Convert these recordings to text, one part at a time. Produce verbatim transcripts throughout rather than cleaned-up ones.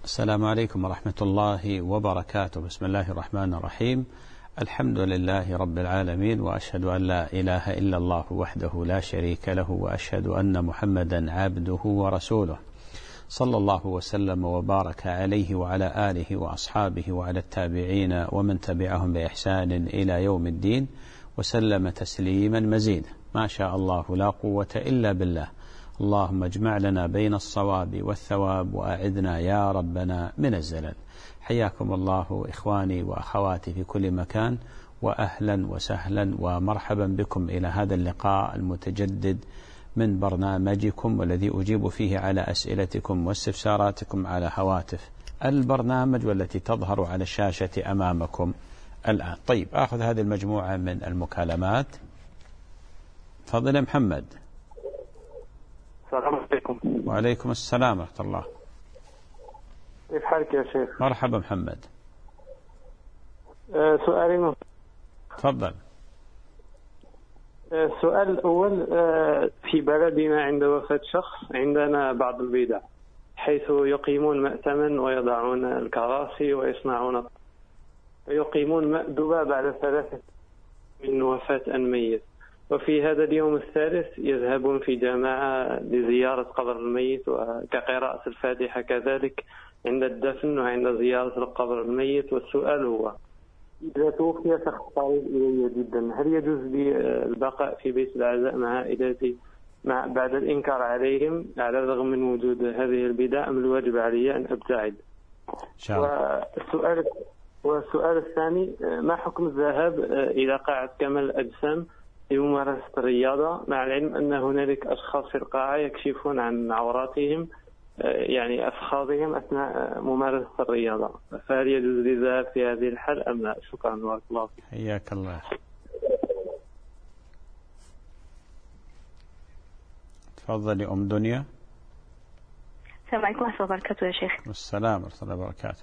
السلام عليكم ورحمة الله وبركاته. بسم الله الرحمن الرحيم. الحمد لله رب العالمين، وأشهد أن لا إله إلا الله وحده لا شريك له، وأشهد أن محمدا عبده ورسوله، صلى الله وسلم وبارك عليه وعلى آله وأصحابه وعلى التابعين ومن تبعهم بإحسان إلى يوم الدين، وسلم تسليما مزيدا. ما شاء الله لا قوة إلا بالله. اللهم اجمع لنا بين الصواب والثواب، وأعذنا يا ربنا من الزلل. حياكم الله إخواني وأخواتي في كل مكان، وأهلا وسهلا ومرحبا بكم إلى هذا اللقاء المتجدد من برنامجكم، والذي أجيب فيه على أسئلتكم واستفساراتكم على هواتف البرنامج والتي تظهر على الشاشة أمامكم الآن. طيب، أخذ هذه المجموعة من المكالمات. تفضل يا محمد. السلام عليكم. وعليكم السلام ورحمة الله. كيف حالك يا شيخ؟ مرحبا محمد. أه سؤالين. تفضل. أه السؤال الأول، أه في بلدنا عند وفاة شخص عندنا بعض البدع، حيث يقيمون مأتما ويضعون الكراسي ويصنعون ويقيمون مأدبة بعد ثلاثة من وفاة الميت، وفي هذا اليوم الثالث يذهبون في جماعة لزيارة قبر الميت وكقراءة الفاتحة كذلك عند الدفن وعند زيارة القبر الميت. والسؤال هو: إذا توفي شخص قريب إلي جدا، هل يجوز لي البقاء في بيت العزاء مع عائلتي مع بعد الإنكار عليهم على الرغم من وجود هذه البدع، أم الواجب علي أن أبتعد؟ والسؤال والسؤال الثاني: ما حكم الذهاب إلى قاعة كمال الأجسام لممارسة الرياضة، مع العلم أن هنالك أشخاص في القاعة يكشفون عن عوراتهم يعني أفخاذهم أثناء ممارسة الرياضة، فهل يجوز لي الذهاب في هذه الحال أم لا؟ شكرا بارك الله فيك. حياك الله. تفضلي أم دنيا. السلام عليكم ورحمة الله وبركاته يا شيخ. والسلام ورحمة الله وبركاته.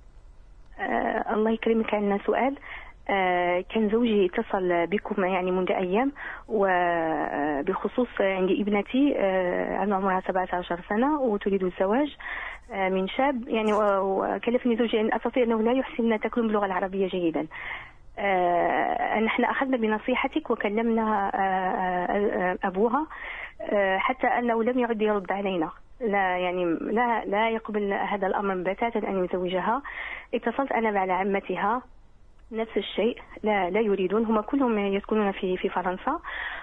آه الله يكرمك. عندنا سؤال. آه كان زوجي اتصل بكم يعني منذ أيام، وبخصوص عندي ابنتي آه عمرها سبعة عشر سنة وتريد الزواج آه من شاب، يعني وكلفني زوجي أن أستطيع أنه لا يحسن تكلم باللغة العربية جيدا. آه نحن أخذنا بنصيحتك وكلمنا آه أبوها آه حتى أنه لم يعد يرد علينا، لا يعني لا لا يقبل هذا الأمر بتاتا أن يزوجها. اتصلت أنا على عمتها نفس الشيء، لا لا يريدون، هم كلهم يسكنون في في فرنسا.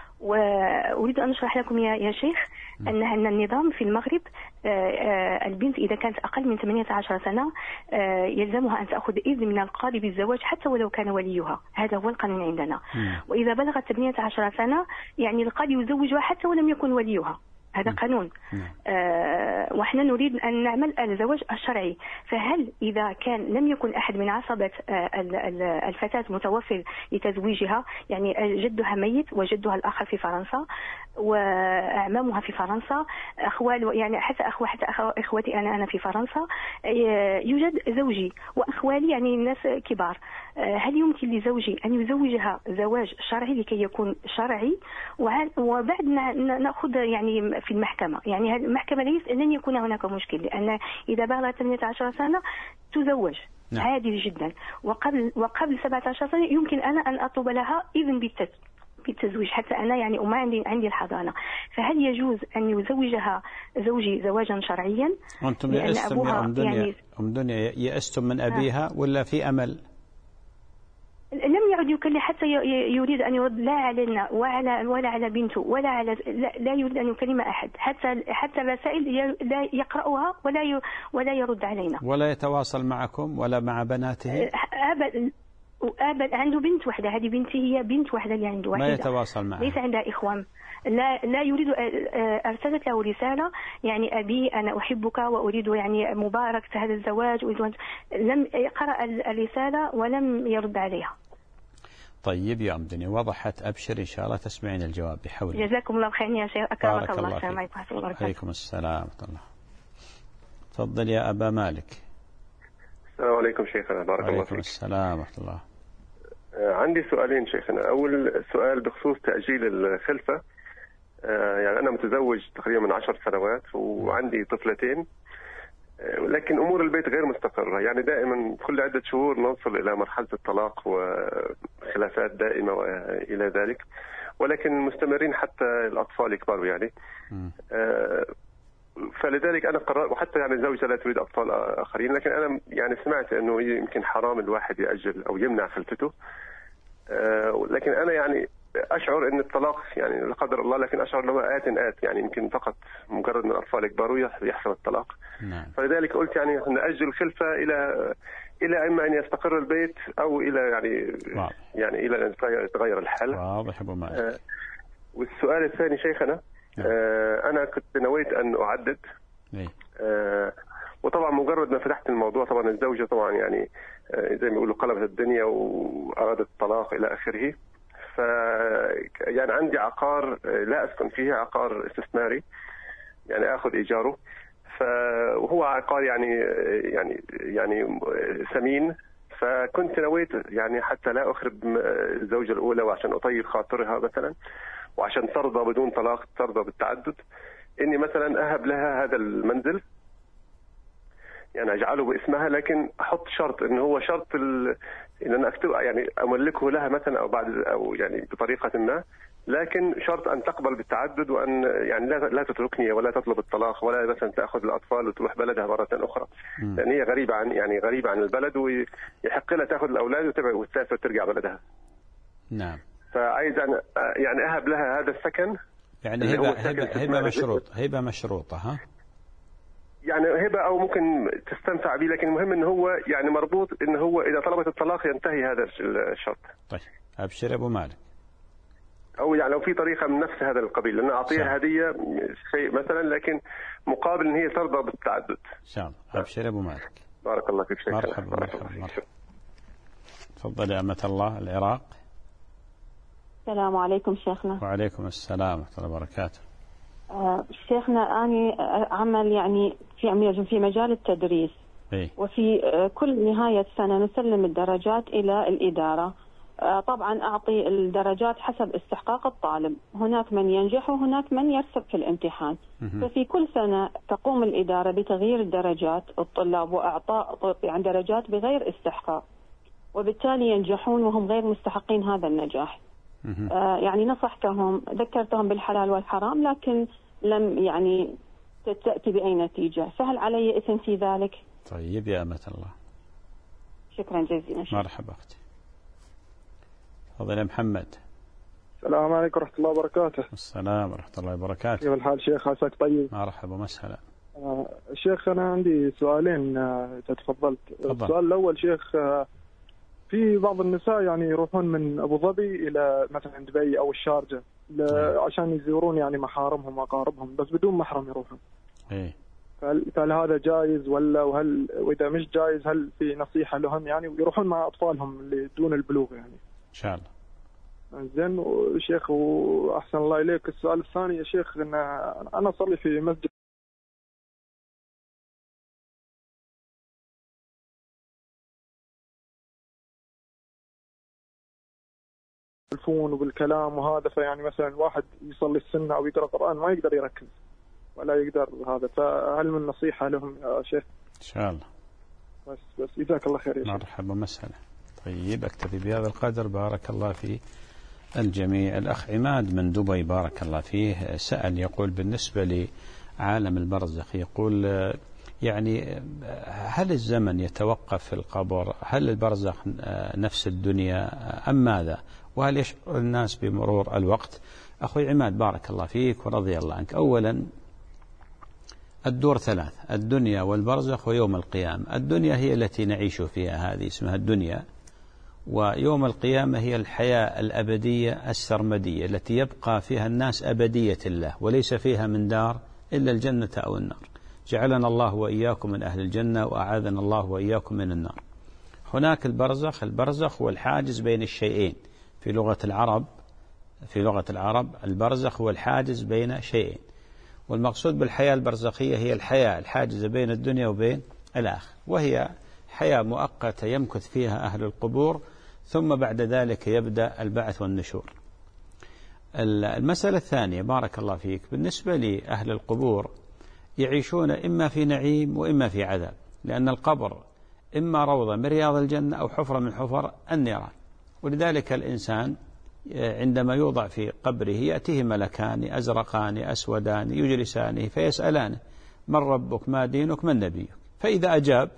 وأريد أن أشرح لكم يا يا شيخ أن أن النظام في المغرب البنت إذا كانت أقل من ثمانية عشر سنة يلزمها أن تأخذ إذن من القاضي بالزواج حتى ولو كان وليها، هذا هو القانون عندنا. وإذا بلغت ثمانية عشر سنة يعني القاضي يزوجها حتى ولم يكن وليها، هذا قانون. آه وإحنا نريد أن نعمل الزواج الشرعي، فهل إذا كان لم يكن أحد من عصبة آه الفتاة متوفر لتزويجها، يعني جدها ميت وجدها الآخر في فرنسا وأعمامها في فرنسا، أخوال يعني حتى أخوة حتى إخوتي أنا أنا في فرنسا، يوجد زوجي وأخوالي يعني ناس كبار، آه هل يمكن لزوجي أن يزوجها زواج شرعي لكي يكون شرعي، وبعد نأخذ يعني في المحكمة، يعني المحكمة ليس لن يكون هناك مشكل، لأن إذا بلغت ثمانية عشر سنة تزوج نعم. عادي جدا. وقبل وقبل سبعة عشر سنة يمكن أنا أن أطلب لها إذن بالتزويج حتى أنا يعني وما عندي عندي الحضانة. فهل يجوز أن يزوجها زوجي زواجا شرعيا؟ أنتم يأستم يا أم دنيا يعني أم دنيا يأستم من أبيها ولا في أمل؟ لم يعد يكلف حتى يريد أن يرد لا علينا وعلى ولا على بنته ولا على لا, لا يريد أن يكلم أحد، حتى حتى الرسائل لا يقرأها ولا ولا يرد علينا ولا يتواصل معكم ولا مع بناته. أبدا أبدا. عنده بنت واحدة، هذه بنتي هي بنت واحدة اللي عنده واحدة، ما يتواصل معها، ليس عندها إخوان. لا لا يريد. أرسلت له رسالة يعني أبي أنا أحبك وأريد يعني مباركة هذا الزواج، لم يقرأ الرسالة ولم يرد عليها. طيب يا أم دنيا وضحت، أبشر إن شاء الله تسمعين الجواب بحول. جزاكم الله خير يا شيخ، أكرمك الله. السلام عليكم ورحمة الله وبركاته. عليكم السلام ورحمة الله. تفضل يا أبا مالك. السلام عليكم شيخنا، بارك الله فيك. عليكم السلام ورحمة الله. عندي سؤالين شيخنا. أول سؤال بخصوص تأجيل الخلفة. يعني أنا متزوج تقريبا من عشر سنوات وعندي طفلتين. لكن أمور البيت غير مستقرة، يعني دائما كل عدة شهور نوصل إلى مرحلة الطلاق وخلافات دائمة وإلى ذلك، ولكن مستمرين حتى الأطفال يكبروا يعني. آه فلذلك أنا قررت، وحتى يعني زوجة لا تريد أطفال آخرين، لكن أنا يعني سمعت أنه يمكن حرام الواحد يأجل أو يمنع خلفته. آه لكن أنا يعني أشعر أن الطلاق يعني لا قدر الله، لكن أشعر أنه آت آت يعني يمكن فقط مجرد من الأطفال يكبروا يحصل الطلاق. نعم. فلذلك قلت يعني نأجل الخلفة إلى إلى إما أن يستقر البيت أو إلى يعني واضح. يعني إلى أن يتغير الحال. واضح أبو مالك. آه والسؤال الثاني شيخنا، نعم. آه أنا كنت نويت أن أعدد. آه وطبعا مجرد ما فتحت الموضوع طبعا الزوجة طبعا يعني آه زي ما يقولوا قلبت الدنيا وأرادت الطلاق إلى آخره. ف يعني عندي عقار لا أسكن فيه، عقار استثماري يعني آخذ إيجاره، فهو عقار يعني يعني يعني ثمين. فكنت نويت يعني حتى لا أخرب الزوجة الأولى وعشان أطيب خاطرها مثلا وعشان ترضى بدون طلاق، ترضى بالتعدد، إني مثلا أهب لها هذا المنزل يعني أجعله باسمها، لكن أحط شرط إنه هو شرط ال... إن أنا أكتب يعني أملكه لها مثلا أو بعد أو يعني بطريقة ما، لكن شرط أن تقبل بالتعدد وأن يعني لا لا تتركني ولا تطلب الطلاق ولا مثلا تأخذ الأطفال وتروح بلدها مرة أخرى، لأن هي غريبة عن يعني غريبة عن البلد ويحق لها تأخذ الأولاد وتبع وتسافر وترجع بلدها. نعم. فعايز أنا يعني أهب لها هذا السكن. يعني هبة هبة هبة مشروط هبة مشروطة ها؟ يعني هبة أو ممكن تستنفع به، لكن المهم إن هو يعني مربوط إن هو إذا طلبت الطلاق ينتهي هذا الشرط. طيب أبشر أبو مالك. أو يعني لو في طريقة من نفس هذا القبيل، لأن أعطيها هدية شيء مثلا لكن مقابل إن هي ترضى بالتعدد. إن شاء الله. أبشر أبو مالك. بارك الله فيك شيخ. مرحبا مرحبا مرحبا. تفضل يا أمة الله. العراق. السلام عليكم شيخنا. وعليكم السلام ورحمة الله وبركاته. آه شيخنا أنا أعمل يعني في في مجال التدريس. إيه؟ وفي آه كل نهاية سنة نسلم الدرجات إلى الإدارة. آه طبعا أعطي الدرجات حسب استحقاق الطالب، هناك من ينجح وهناك من يرسب في الامتحان. ففي كل سنة تقوم الإدارة بتغيير درجات الطلاب وإعطاء يعني درجات بغير استحقاق، وبالتالي ينجحون وهم غير مستحقين هذا النجاح. آه يعني نصحتهم، ذكرتهم بالحلال والحرام، لكن لم يعني تأتي بأي نتيجة، فهل علي إثم في ذلك؟ طيب يا أمة الله. شكرا جزيلا. مرحبا أختي. تفضل يا محمد. السلام عليكم ورحمة الله وبركاته. السلام ورحمة الله وبركاته. كيف الحال شيخ؟ عساك طيب. مرحبا ومسهلا. آه شيخ أنا عندي سؤالين آه تفضلت. السؤال الأول شيخ، آه في بعض النساء يعني يروحون من أبو ظبي إلى مثلا دبي أو الشارجة عشان يزورون يعني محارمهم وأقاربهم، بس بدون محرم يروحون. إيه. فهل هذا جائز ولا؟ وهل وإذا مش جائز هل في نصيحة لهم يعني ويروحون مع أطفالهم اللي دون البلوغ يعني؟ إن شاء الله. زين شيخ، وأحسن الله إليك. السؤال الثاني يا شيخ، إن أنا صلي في مسجد بالفون وبالكلام وهذا، فيعني مثلا واحد يصلي السنة أو يقرأ قرآن ما يقدر يركز ولا يقدر هذا، فهل من نصيحة لهم يا شيخ؟ إن شاء الله. بس بس جزاك الله خير يا شيخ. مرحبا مسهلا. طيب أكتفي بهذا القدر. بارك الله في الجميع. الأخ عماد من دبي بارك الله فيه سأل يقول بالنسبة لعالم البرزخ، يقول يعني هل الزمن يتوقف في القبر؟ هل البرزخ نفس الدنيا أم ماذا؟ وهل يشعر الناس بمرور الوقت؟ أخوي عماد بارك الله فيك ورضي الله عنك. أولا الدور ثلاث: الدنيا والبرزخ ويوم القيامة. الدنيا هي التي نعيش فيها، هذه اسمها الدنيا، ويوم القيامة هي الحياة الأبدية السرمدية التي يبقى فيها الناس أبدية الله، وليس فيها من دار إلا الجنة أو النار. جعلنا الله وإياكم من أهل الجنة وأعاذنا الله وإياكم من النار. هناك البرزخ. البرزخ هو الحاجز بين الشيئين في لغة العرب. في لغة العرب البرزخ هو الحاجز بين شيئين، والمقصود بالحياة البرزخية هي الحياة الحاجزة بين الدنيا وبين الآخرة، وهي حياة مؤقتة يمكث فيها أهل القبور، ثم بعد ذلك يبدأ البعث والنشور. المسألة الثانية بارك الله فيك، بالنسبة لأهل القبور يعيشون إما في نعيم وإما في عذاب، لأن القبر إما روضة من رياض الجنة أو حفرة من حفر النيران. ولذلك الإنسان عندما يوضع في قبره يأتيه ملكان أزرقان أسودان يجلسانه فيسألانه: من ربك، ما دينك، من نبيك؟ فإذا أجاب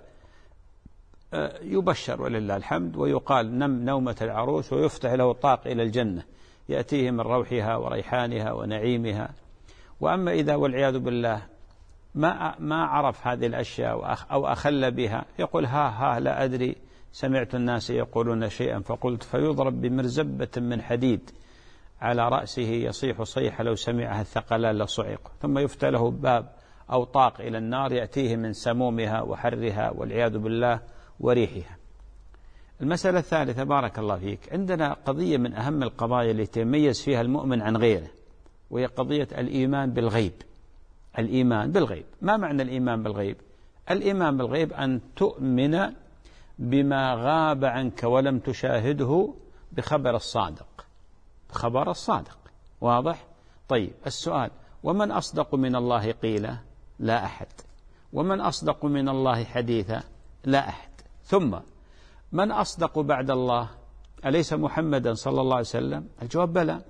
يبشر ولله الحمد، ويقال نم نومة العروس، ويفتح له طاق إلى الجنة يأتيه من روحها وريحانها ونعيمها. وأما إذا والعياذ بالله ما ما عرف هذه الأشياء أو أخل بها، يقول ها ها لا أدري، سمعت الناس يقولون شيئا فقلت، فيضرب بمرزبة من حديد على رأسه يصيح صيحة لو سمعها الثقلان لصعق، ثم يفتح له باب أو طاق إلى النار يأتيه من سمومها وحرها والعياذ بالله وريحها. المسألة الثالثة بارك الله فيك، عندنا قضية من أهم القضايا اللي يتميز فيها المؤمن عن غيره، وهي قضية الإيمان بالغيب. الإيمان بالغيب، ما معنى الإيمان بالغيب؟ الإيمان بالغيب أن تؤمن بما غاب عنك ولم تشاهده بخبر الصادق، بخبر الصادق. واضح؟ طيب السؤال: ومن أصدق من الله قيلا؟ لا أحد. ومن أصدق من الله حديثا؟ لا أحد. ثم من أصدق بعد الله؟ أليس محمدا صلى الله عليه وسلم؟ الجواب بلى،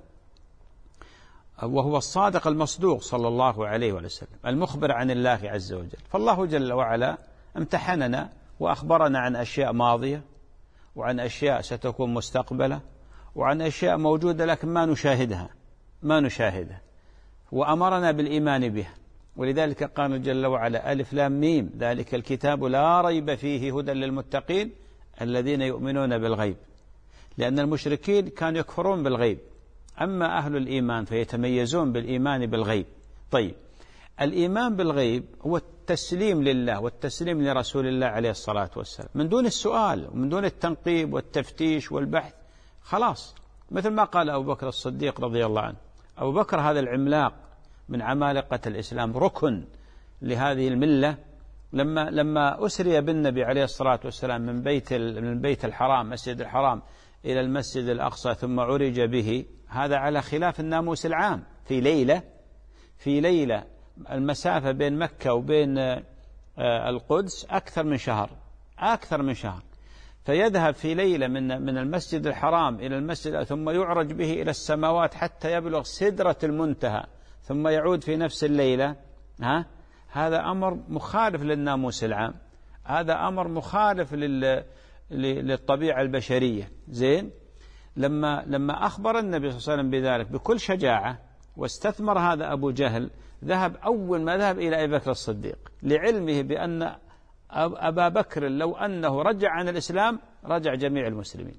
وهو الصادق المصدوق صلى الله عليه وسلم المخبر عن الله عز وجل. فالله جل وعلا امتحننا وأخبرنا عن أشياء ماضية، وعن أشياء ستكون مستقبلة، وعن أشياء موجودة لكن ما نشاهدها ما نشاهدها وأمرنا بالإيمان بها. ولذلك قال جل وعلا: ألف لام ميم ذلك الكتاب لا ريب فيه هدى للمتقين الذين يؤمنون بالغيب. لأن المشركين كانوا يكفرون بالغيب، أما أهل الإيمان فيتميزون بالإيمان بالغيب. طيب الإيمان بالغيب هو التسليم لله والتسليم لرسول الله عليه الصلاة والسلام من دون السؤال ومن دون التنقيب والتفتيش والبحث. خلاص، مثل ما قال أبو بكر الصديق رضي الله عنه. أبو بكر هذا العملاق من عمالقة الإسلام، ركن لهذه الملة، لما لما أسري بالنبي عليه الصلاة والسلام من بيت من بيت الحرام مسجد الحرام إلى المسجد الأقصى ثم عرج به، هذا على خلاف الناموس العام. في ليلة في ليلة المسافة بين مكة وبين القدس أكثر من شهر أكثر من شهر فيذهب في ليلة من من المسجد الحرام إلى المسجد ثم يعرج به إلى السماوات حتى يبلغ سدرة المنتهى ثم يعود في نفس الليلة. ها هذا أمر مخالف للناموس العام، هذا أمر مخالف لل للطبيعة البشرية. زين، لما لما أخبر النبي صلى الله عليه وسلم بذلك بكل شجاعة واستثمر هذا أبو جهل، ذهب أول ما ذهب إلى أبي بكر الصديق لعلمه بأن أبا بكر لو أنه رجع عن الإسلام رجع جميع المسلمين.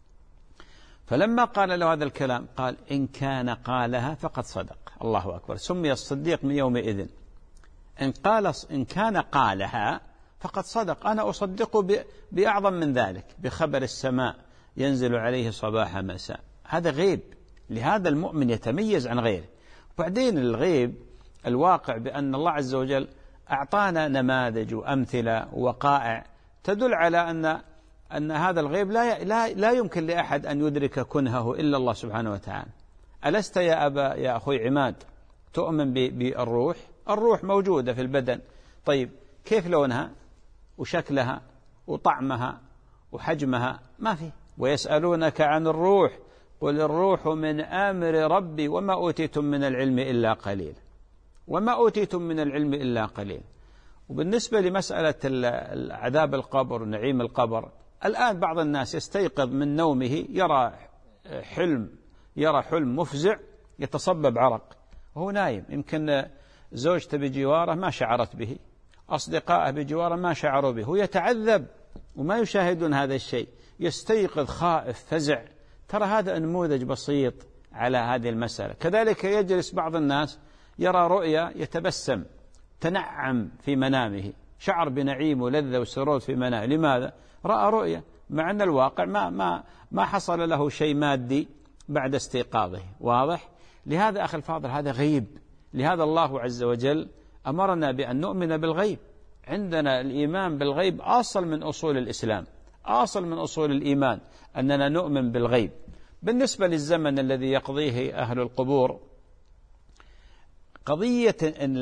فلما قال له هذا الكلام قال: إن كان قالها فقد صدق. الله أكبر. سمي الصديق من يومئذ. إن قال إن كان قالها فقد صدق، أنا أصدقه بأعظم من ذلك، بخبر السماء ينزل عليه صباح مساء. هذا غيب، لهذا المؤمن يتميز عن غيره. وبعدين الغيب الواقع بأن الله عز وجل أعطانا نماذج وأمثلة ووقائع تدل على أن أن هذا الغيب لا لا لا يمكن لأحد أن يدرك كنهه إلا الله سبحانه وتعالى. ألست يا أبا يا أخوي عماد تؤمن بالروح؟ الروح موجودة في البدن. طيب كيف لونها وشكلها وطعمها وحجمها؟ ما في. ويسألونك عن الروح قل الروح من أمر ربي وما أوتيتم من العلم إلا قليل وما أوتيتم من العلم إلا قليل. وبالنسبة لمسألة عذاب القبر ونعيم القبر، الآن بعض الناس يستيقظ من نومه يرى حلم يرى حلم مفزع يتصبب عرق وهو نايم، يمكن زوجته بجواره ما شعرت به، أصدقائه بجواره ما شعروا به، هو يتعذب وما يشاهدون هذا الشيء، يستيقظ خائف فزع. ترى هذا نموذج بسيط على هذه المسألة. كذلك يجلس بعض الناس يرى رؤيا يتبسم تنعم في منامه، شعر بنعيم ولذة وسرور في منامه. لماذا؟ رأى رؤيا، مع أن الواقع ما ما ما حصل له شيء مادي بعد استيقاظه. واضح؟ لهذا أخي الفاضل هذا غيب. لهذا الله عز وجل أمرنا بأن نؤمن بالغيب. عندنا الإيمان بالغيب أصل من أصول الإسلام، أصل من أصول الإيمان أننا نؤمن بالغيب. بالنسبة للزمن الذي يقضيه أهل القبور، قضية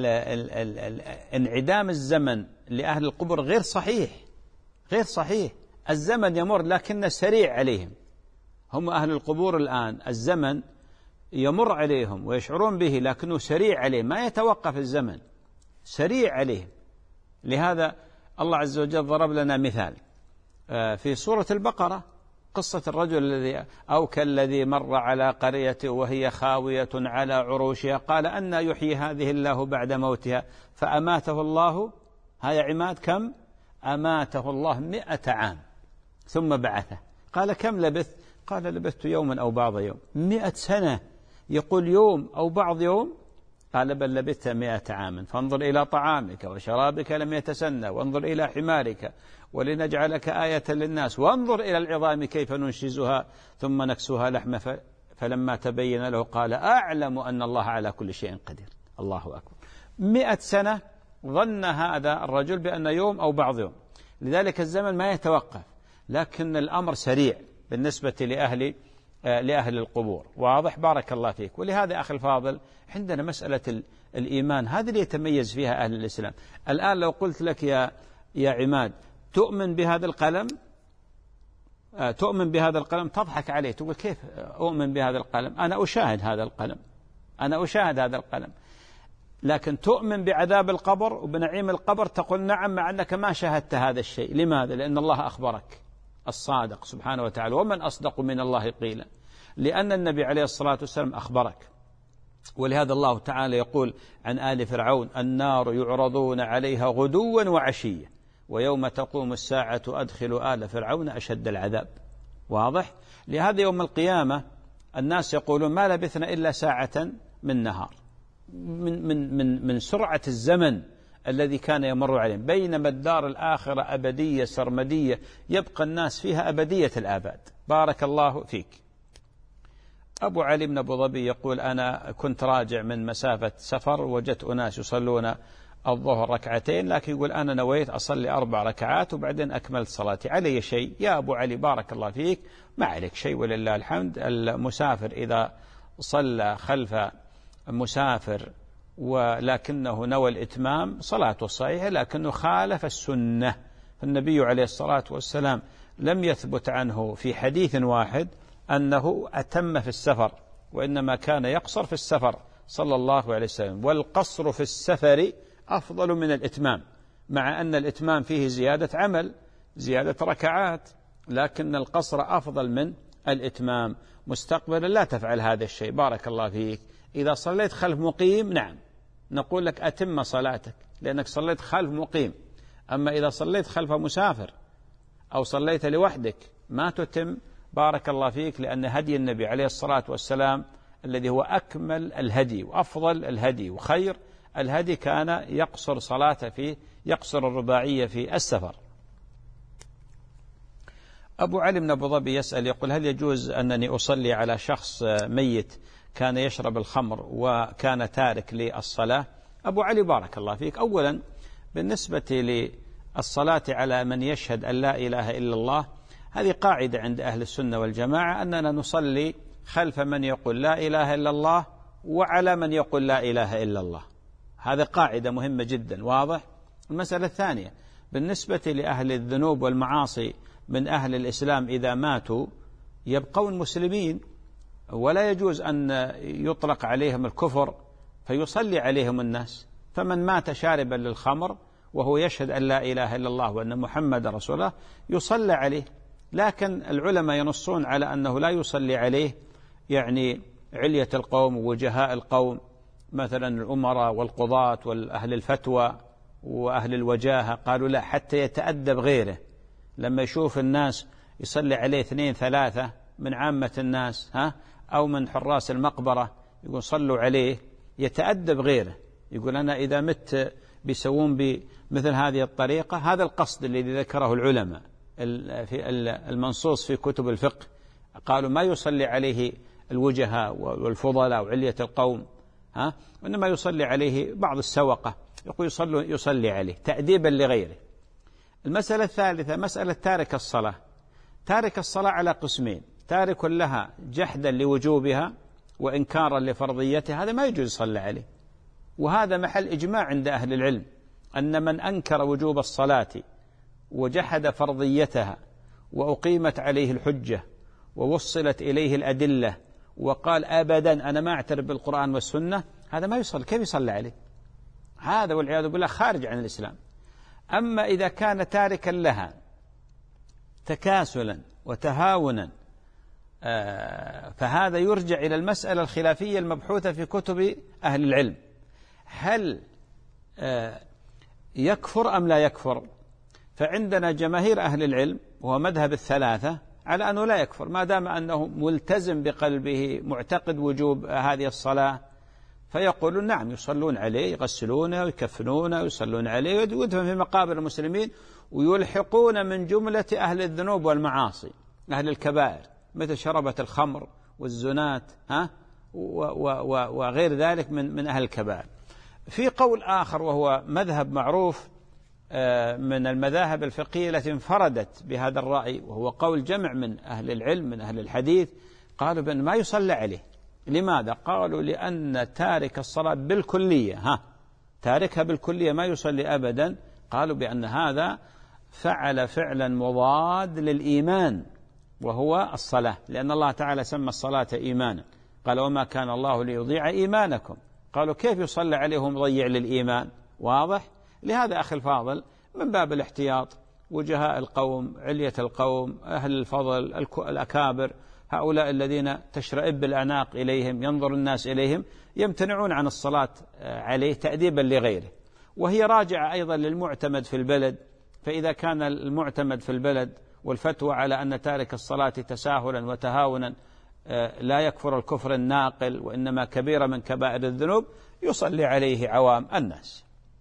انعدام الزمن لأهل القبور غير صحيح، غير صحيح. الزمن يمر لكنه سريع عليهم. هم أهل القبور الآن الزمن يمر عليهم ويشعرون به لكنه سريع عليهم، ما يتوقف الزمن، سريع عليهم. لهذا الله عز وجل ضرب لنا مثال في سورة البقرة، قصة الرجل الذي أو كالذي مر على قرية وهي خاوية على عروشها قال أن يحيي هذه الله بعد موتها فأماته الله، هيا عماد كم؟ أماته الله مئة عام ثم بعثه. قال كم لبث؟ قال لبثت يوما أو بعض يوم. مئة سنة يقول يوم أو بعض يوم؟ قال بل لبثت مئة عام. فانظر إلى طعامك وشرابك لم يتسنى، وانظر إلى حمارك ولنجعلك آية للناس، وانظر إلى العظام كيف ننشزها ثم نكسوها لحم، فلما تبين له قال أعلم أن الله على كل شيء قدير. الله أكبر. مئة سنة ظن هذا الرجل بأن يوم أو بعض يوم. لذلك الزمن ما يتوقف، لكن الأمر سريع بالنسبة لأهل لأهل القبور. واضح؟ بارك الله فيك. ولهذا أخي الفاضل عندنا مسألة الإيمان، هذا اللي يتميز فيها أهل الإسلام. الآن لو قلت لك يا يا عماد تؤمن بهذا القلم، تؤمن بهذا القلم، تضحك عليه تقول كيف أؤمن بهذا القلم؟ أنا أشاهد هذا القلم، أنا أشاهد هذا القلم. لكن تؤمن بعذاب القبر وبنعيم القبر تقول نعم، مع أنك ما شاهدت هذا الشيء. لماذا؟ لأن الله أخبرك الصادق سبحانه وتعالى. ومن أصدق من الله قيلا؟ لأن النبي عليه الصلاة والسلام أخبرك. ولهذا الله تعالى يقول عن آل فرعون النار يعرضون عليها غدوا وعشيا ويوم تقوم الساعة أدخلوا آل فرعون أشد العذاب. واضح؟ لهذا يوم القيامة الناس يقولون ما لبثنا إلا ساعة من نهار، من, من, من, من سرعة الزمن الذي كان يمر عليهم، بينما الدار الآخرة أبدية سرمدية يبقى الناس فيها أبدية الآباد. بارك الله فيك. أبو علي بن أبو ظبي يقول أنا كنت راجع من مسافة سفر وجدت أناس يصلون الظهر ركعتين، لكن يقول أنا نويت أصلي أربع ركعات وبعدين أكملت صلاتي، علي شيء؟ يا أبو علي بارك الله فيك ما عليك شيء ولله الحمد. المسافر إذا صلى خلف مسافر ولكنه نوى الإتمام صلاته صحيحة، لكنه خالف السنة. فالنبي عليه الصلاة والسلام لم يثبت عنه في حديث واحد أنه أتم في السفر، وإنما كان يقصر في السفر صلى الله عليه وسلم. والقصر في السفر أفضل من الإتمام، مع أن الإتمام فيه زيادة عمل، زيادة ركعات، لكن القصر أفضل من الإتمام. مستقبلا لا تفعل هذا الشيء. بارك الله فيك. إذا صليت خلف مقيم نعم نقول لك أتم صلاتك لأنك صليت خلف مقيم، أما إذا صليت خلف مسافر أو صليت لوحدك ما تتم. بارك الله فيك، لأن هدي النبي عليه الصلاة والسلام الذي هو أكمل الهدي وأفضل الهدي وخير الهدي كان يقصر صلاته فيه، يقصر الرباعية في السفر. أبو علي بن أبو ظبي يسأل يقول هل يجوز أنني أصلي على شخص ميت كان يشرب الخمر وكان تارك للصلاة؟ أبو علي بارك الله فيك، أولا بالنسبة للصلاة على من يشهد أن لا إله إلا الله، هذه قاعدة عند أهل السنة والجماعة أننا نصلي خلف من يقول لا إله إلا الله وعلى من يقول لا إله إلا الله. هذا قاعدة مهمة جدا. واضح؟ المسألة الثانية بالنسبة لأهل الذنوب والمعاصي من أهل الإسلام إذا ماتوا يبقون مسلمين، ولا يجوز أن يطلق عليهم الكفر فيصلي عليهم الناس. فمن مات شاربا للخمر وهو يشهد أن لا إله إلا الله وأن محمد رسول الله يصلى عليه، لكن العلماء ينصون على أنه لا يصلي عليه يعني علية القوم ووجهاء القوم، مثلا الأمراء والقضاة والأهل الفتوى وأهل الوجاهة، قالوا لا، حتى يتأدب غيره لما يشوف الناس يصلي عليه اثنين ثلاثة من عامة الناس ها أو من حراس المقبرة يقول صلوا عليه، يتأدب غيره. يقول أنا إذا مت بيسوون بمثل هذه الطريقة. هذا القصد الذي ذكره العلماء في المنصوص في كتب الفقه، قالوا ما يصلي عليه الوجهاء والفضلاء وعلية القوم ها، وإنما يصلي عليه بعض السوقة، يقول يصلي, يصلي عليه تأديبا لغيره. المسألة الثالثة مسألة تارك الصلاة. تارك الصلاة على قسمين: تارك لها جحدا لوجوبها وإنكارا لفرضيتها، هذا ما يجوز يصلي عليه. وهذا محل إجماع عند أهل العلم أن من أنكر وجوب الصلاة وجحد فرضيتها وأقيمت عليه الحجة ووصلت إليه الأدلة وقال أبدا أنا ما أعترف بالقرآن والسنة، هذا ما يصلي. كيف يصلي عليه؟ هذا والعياذ بالله خارج عن الإسلام. أما إذا كان تاركا لها تكاسلا وتهاونا فهذا يرجع إلى المسألة الخلافية المبحوثة في كتب أهل العلم، هل يكفر أم لا يكفر؟ فعندنا جماهير أهل العلم وهو مذهب الثلاثة على أنه لا يكفر ما دام أنه ملتزم بقلبه معتقد وجوب هذه الصلاة، فيقولون نعم يصلون عليه، يغسلونه ويكفنونه ويصلون عليه ويدفن في مقابر المسلمين، ويلحقون من جملة أهل الذنوب والمعاصي أهل الكبائر مثل شربة الخمر والزنات ها وغير ذلك من من أهل الكبائر. في قول آخر وهو مذهب معروف من المذاهب الفقهية التي انفردت بهذا الرأي، وهو قول جمع من أهل العلم من أهل الحديث، قالوا بأن ما يصلى عليه. لماذا؟ قالوا لأن تارك الصلاة بالكلية ها تاركها بالكلية ما يصلي أبدا، قالوا بأن هذا فعل فعلا مضاد للإيمان وهو الصلاة، لأن الله تعالى سمى الصلاة إيمانا، قال وما كان الله ليضيع إيمانكم. قالوا كيف يصلى عليهم مضيع للإيمان؟ واضح؟ لهذا أخي الفاضل من باب الاحتياط وجهاء القوم علية القوم أهل الفضل الأكابر هؤلاء الذين تشرئب الأعناق إليهم ينظر الناس إليهم يمتنعون عن الصلاة عليه تأديبا لغيره. وهي راجعة أيضا للمعتمد في البلد، فإذا كان المعتمد في البلد والفتوى على أن تارك الصلاة تساهلا وتهاونا لا يكفر الكفر الناقل وإنما كبيرة من كبائر الذنوب يصلي عليه عوام الناس.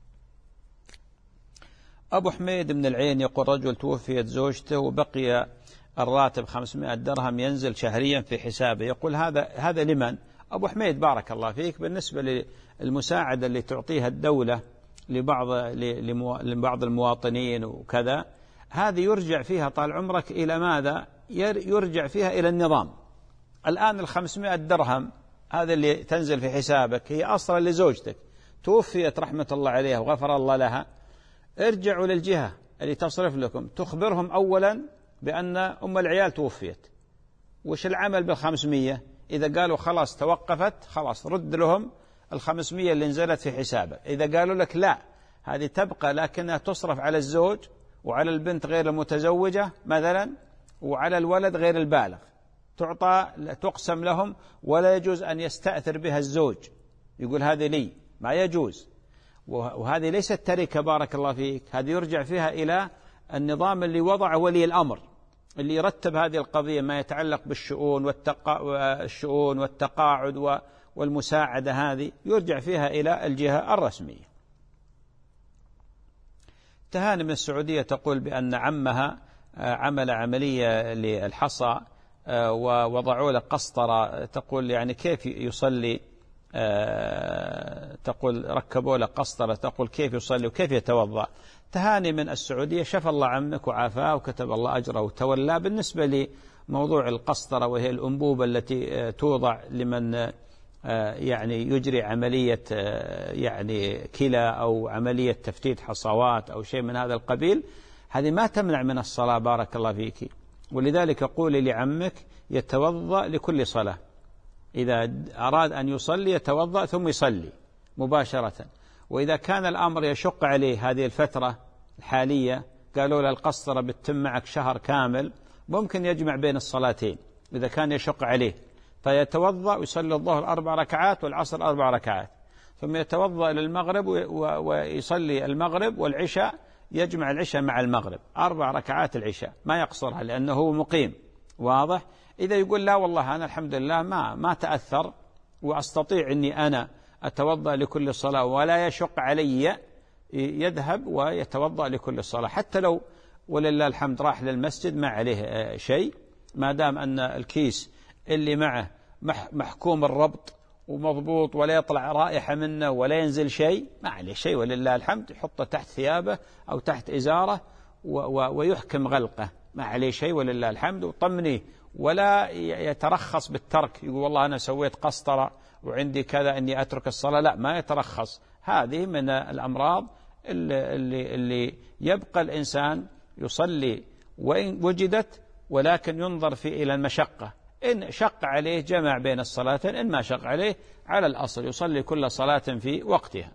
أبو حميد بن العين يقول رجل توفيت زوجته وبقي الراتب خمسمائة درهم ينزل شهريا في حسابه، يقول هذا هذا لمن؟ أبو حميد بارك الله فيك، بالنسبة للمساعدة اللي تعطيها الدولة لبعض لبعض المواطنين وكذا، هذه يرجع فيها طال عمرك إلى ماذا؟ يرجع فيها إلى النظام. الآن الخمسمائة درهم هذا اللي تنزل في حسابك هي أصلا لزوجتك توفيت رحمة الله عليها وغفر الله لها، ارجعوا للجهة اللي تصرف لكم تخبرهم أولا بأن أم العيال توفيت. وش العمل بالخمسمية؟ إذا قالوا خلاص توقفت خلاص رد لهم الخمسمية اللي نزلت في حسابك. إذا قالوا لك لا هذه تبقى لكنها تصرف على الزوج وعلى البنت غير المتزوجة مثلا وعلى الولد غير البالغ، تعطى تقسم لهم ولا يجوز أن يستأثر بها الزوج يقول هذه لي، ما يجوز. وهذه ليست تركة بارك الله فيك، هذه يرجع فيها إلى النظام اللي وضعه ولي الأمر اللي يرتب هذه القضية ما يتعلق بالشؤون والتقا... الشؤون والتقاعد والمساعدة، هذه يرجع فيها إلى الجهة الرسمية. تهاني من السعودية تقول بأن عمها عمل عملية للحصى ووضعوا له قسطرة، تقول يعني كيف يصلي، تقول ركبوا له قسطرة، تقول كيف يصلي وكيف يتوضأ. تهاني من السعودية شفى الله عمك وعافاه وكتب الله أجره وتولى. بالنسبة لموضوع القسطرة وهي الأنبوبة التي توضع لمن يعني يجري عملية يعني كلى أو عملية تفتيت حصوات أو شيء من هذا القبيل، هذه ما تمنع من الصلاة بارك الله فيك. ولذلك قولي لعمك يتوضأ لكل صلاة، إذا أراد أن يصلي يتوضأ ثم يصلي مباشرة. وإذا كان الأمر يشق عليه هذه الفترة الحالية قالوا له القسطرة بتتم معك شهر كامل، ممكن يجمع بين الصلاتين إذا كان يشق عليه، فيتوضأ ويصلي الظهر أربع ركعات والعصر أربع ركعات، ثم يتوضأ للمغرب ويصلي المغرب والعشاء، يجمع العشاء مع المغرب أربع ركعات العشاء ما يقصرها لأنه هو مقيم. واضح؟ إذا يقول لا والله أنا الحمد لله ما ما تأثر وأستطيع أني أنا أتوضأ لكل صلاة ولا يشق علي، يذهب ويتوضأ لكل صلاة حتى لو ولله الحمد راح للمسجد ما عليه شيء، ما دام أن الكيس اللي معه محكوم الربط ومضبوط ولا يطلع رائحة منه ولا ينزل شيء ما عليه شيء ولله الحمد، يحطه تحت ثيابه أو تحت إزارة ويحكم غلقه ما عليه شيء ولله الحمد، وطمنيه ولا يترخص بالترك، يقول والله أنا سويت قسطرة وعندي كذا أني أترك الصلاة، لا، ما يترخص. هذه من الأمراض اللي, اللي, اللي يبقى الإنسان يصلي وإن وجدت، ولكن ينظر في إلى المشقة. إن شق عليه جمع بين الصلاتين، إن ما شق عليه على الأصل يصلي كل صلاة في وقتها.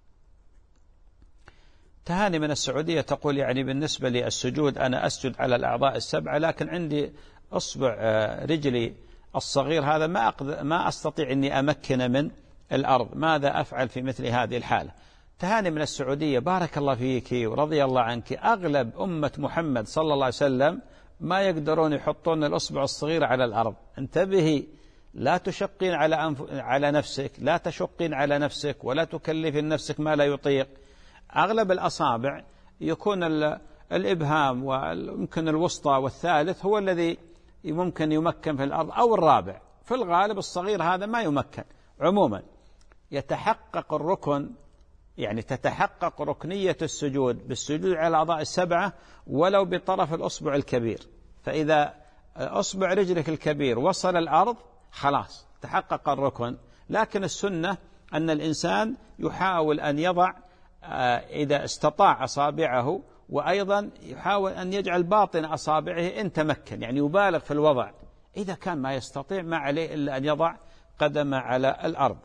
تهاني من السعودية تقول يعني بالنسبة للسجود أنا أسجد على الأعضاء السبعة، لكن عندي أصبع رجلي الصغير هذا ما ما أستطيع أني أمكن من الأرض، ماذا أفعل في مثل هذه الحالة؟ تهاني من السعودية، بارك الله فيك ورضي الله عنك. أغلب أمة محمد صلى الله عليه وسلم ما يقدرون يحطون الأصبع الصغير على الأرض. انتبهي، لا تشقين على أنف... على نفسك، لا تشقين على نفسك ولا تكلفين نفسك ما لا يطيق. أغلب الأصابع يكون ال... الإبهام ويمكن الوسطى والثالث هو الذي ممكن يمكن في الأرض، أو الرابع. في الغالب الصغير هذا ما يمكن. عموما يتحقق الركن، يعني تتحقق ركنية السجود بالسجود على الأعضاء السبعة ولو بطرف الأصبع الكبير. فإذا أصبع رجلك الكبير وصل الأرض خلاص تحقق الركن. لكن السنة أن الإنسان يحاول أن يضع إذا استطاع أصابعه، وأيضا يحاول أن يجعل باطن أصابعه إن تمكن، يعني يبالغ في الوضع. إذا كان ما يستطيع ما عليه إلا أن يضع قدمه على الأرض.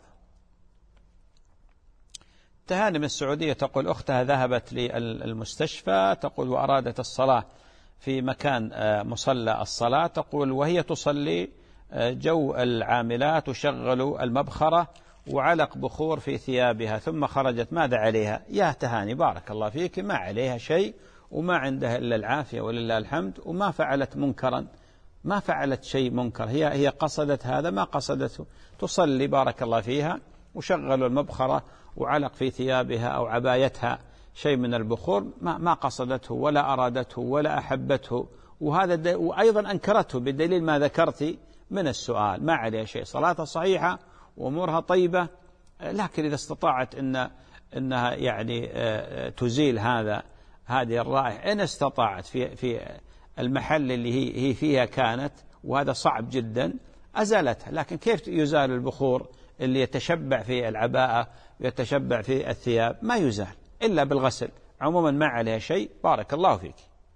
تهاني من السعودية تقول أختها ذهبت للمستشفى، تقول وأرادت الصلاة في مكان مصلى الصلاة، تقول وهي تصلي جو العاملات وشغلوا المبخرة وعلق بخور في ثيابها ثم خرجت، ماذا عليها؟ يا تهاني بارك الله فيك، ما عليها شيء وما عندها إلا العافية ولله الحمد، وما فعلت منكرا، ما فعلت شيء منكر، هي هي قصدت هذا ما قصدته، تصلي بارك الله فيها وشغلوا المبخرة وعلق في ثيابها أو عبايتها شيء من البخور، ما ما قصدته ولا أرادته ولا أحبته، وهذا وأيضا أنكرته بدليل ما ذكرت من السؤال، ما عليها شيء، صلاتها صحيحة وأمورها طيبة. لكن إذا استطاعت إن إنها يعني تزيل هذا هذه الرائحة، إن استطاعت في في المحل اللي هي هي فيها كانت، وهذا صعب جدا، أزالتها. لكن كيف يزال البخور اللي يتشبع في العباءة ويتشبع في الثياب؟ ما يزال إلا بالغسل. عموما ما عليها شيء، بارك الله فيك.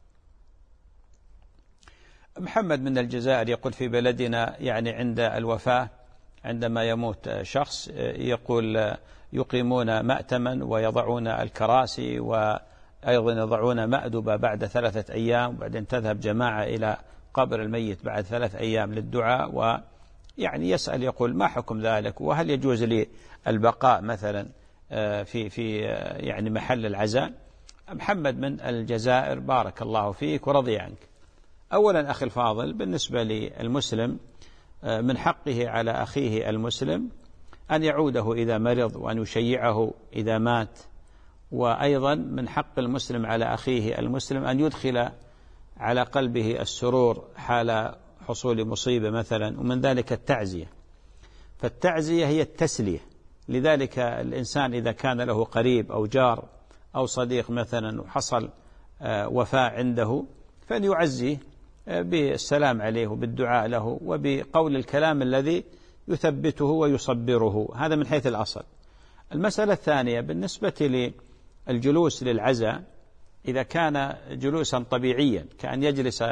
محمد من الجزائر يقول في بلدنا يعني عند الوفاة عندما يموت شخص يقول يقيمون مأتما ويضعون الكراسي وأيضا يضعون مأدبة بعد ثلاثة أيام، وبعدين تذهب جماعة إلى قبر الميت بعد ثلاث أيام للدعاء، ويعني يسأل يقول ما حكم ذلك، وهل يجوز لي البقاء مثلا في في يعني محل العزاء؟ محمد من الجزائر بارك الله فيك ورضي عنك. أولا أخي الفاضل، بالنسبة للمسلم من حقه على أخيه المسلم أن يعوده إذا مرض وأن يشيعه إذا مات، وأيضا من حق المسلم على أخيه المسلم أن يدخل على قلبه السرور حال حصول مصيبة مثلا، ومن ذلك التعزية. فالتعزية هي التسلية، لذلك الإنسان إذا كان له قريب أو جار أو صديق مثلا وحصل وفاة عنده فأن يعزيه بالسلام عليه وبالدعاء له وبقول الكلام الذي يثبته ويصبره، هذا من حيث الأصل. المسألة الثانية بالنسبة للجلوس للعزاء، إذا كان جلوسا طبيعيا كأن يجلس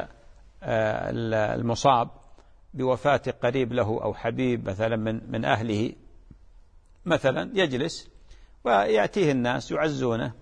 المصاب بوفاة قريب له أو حبيب مثلا من من أهله مثلا، يجلس ويأتيه الناس يعزونه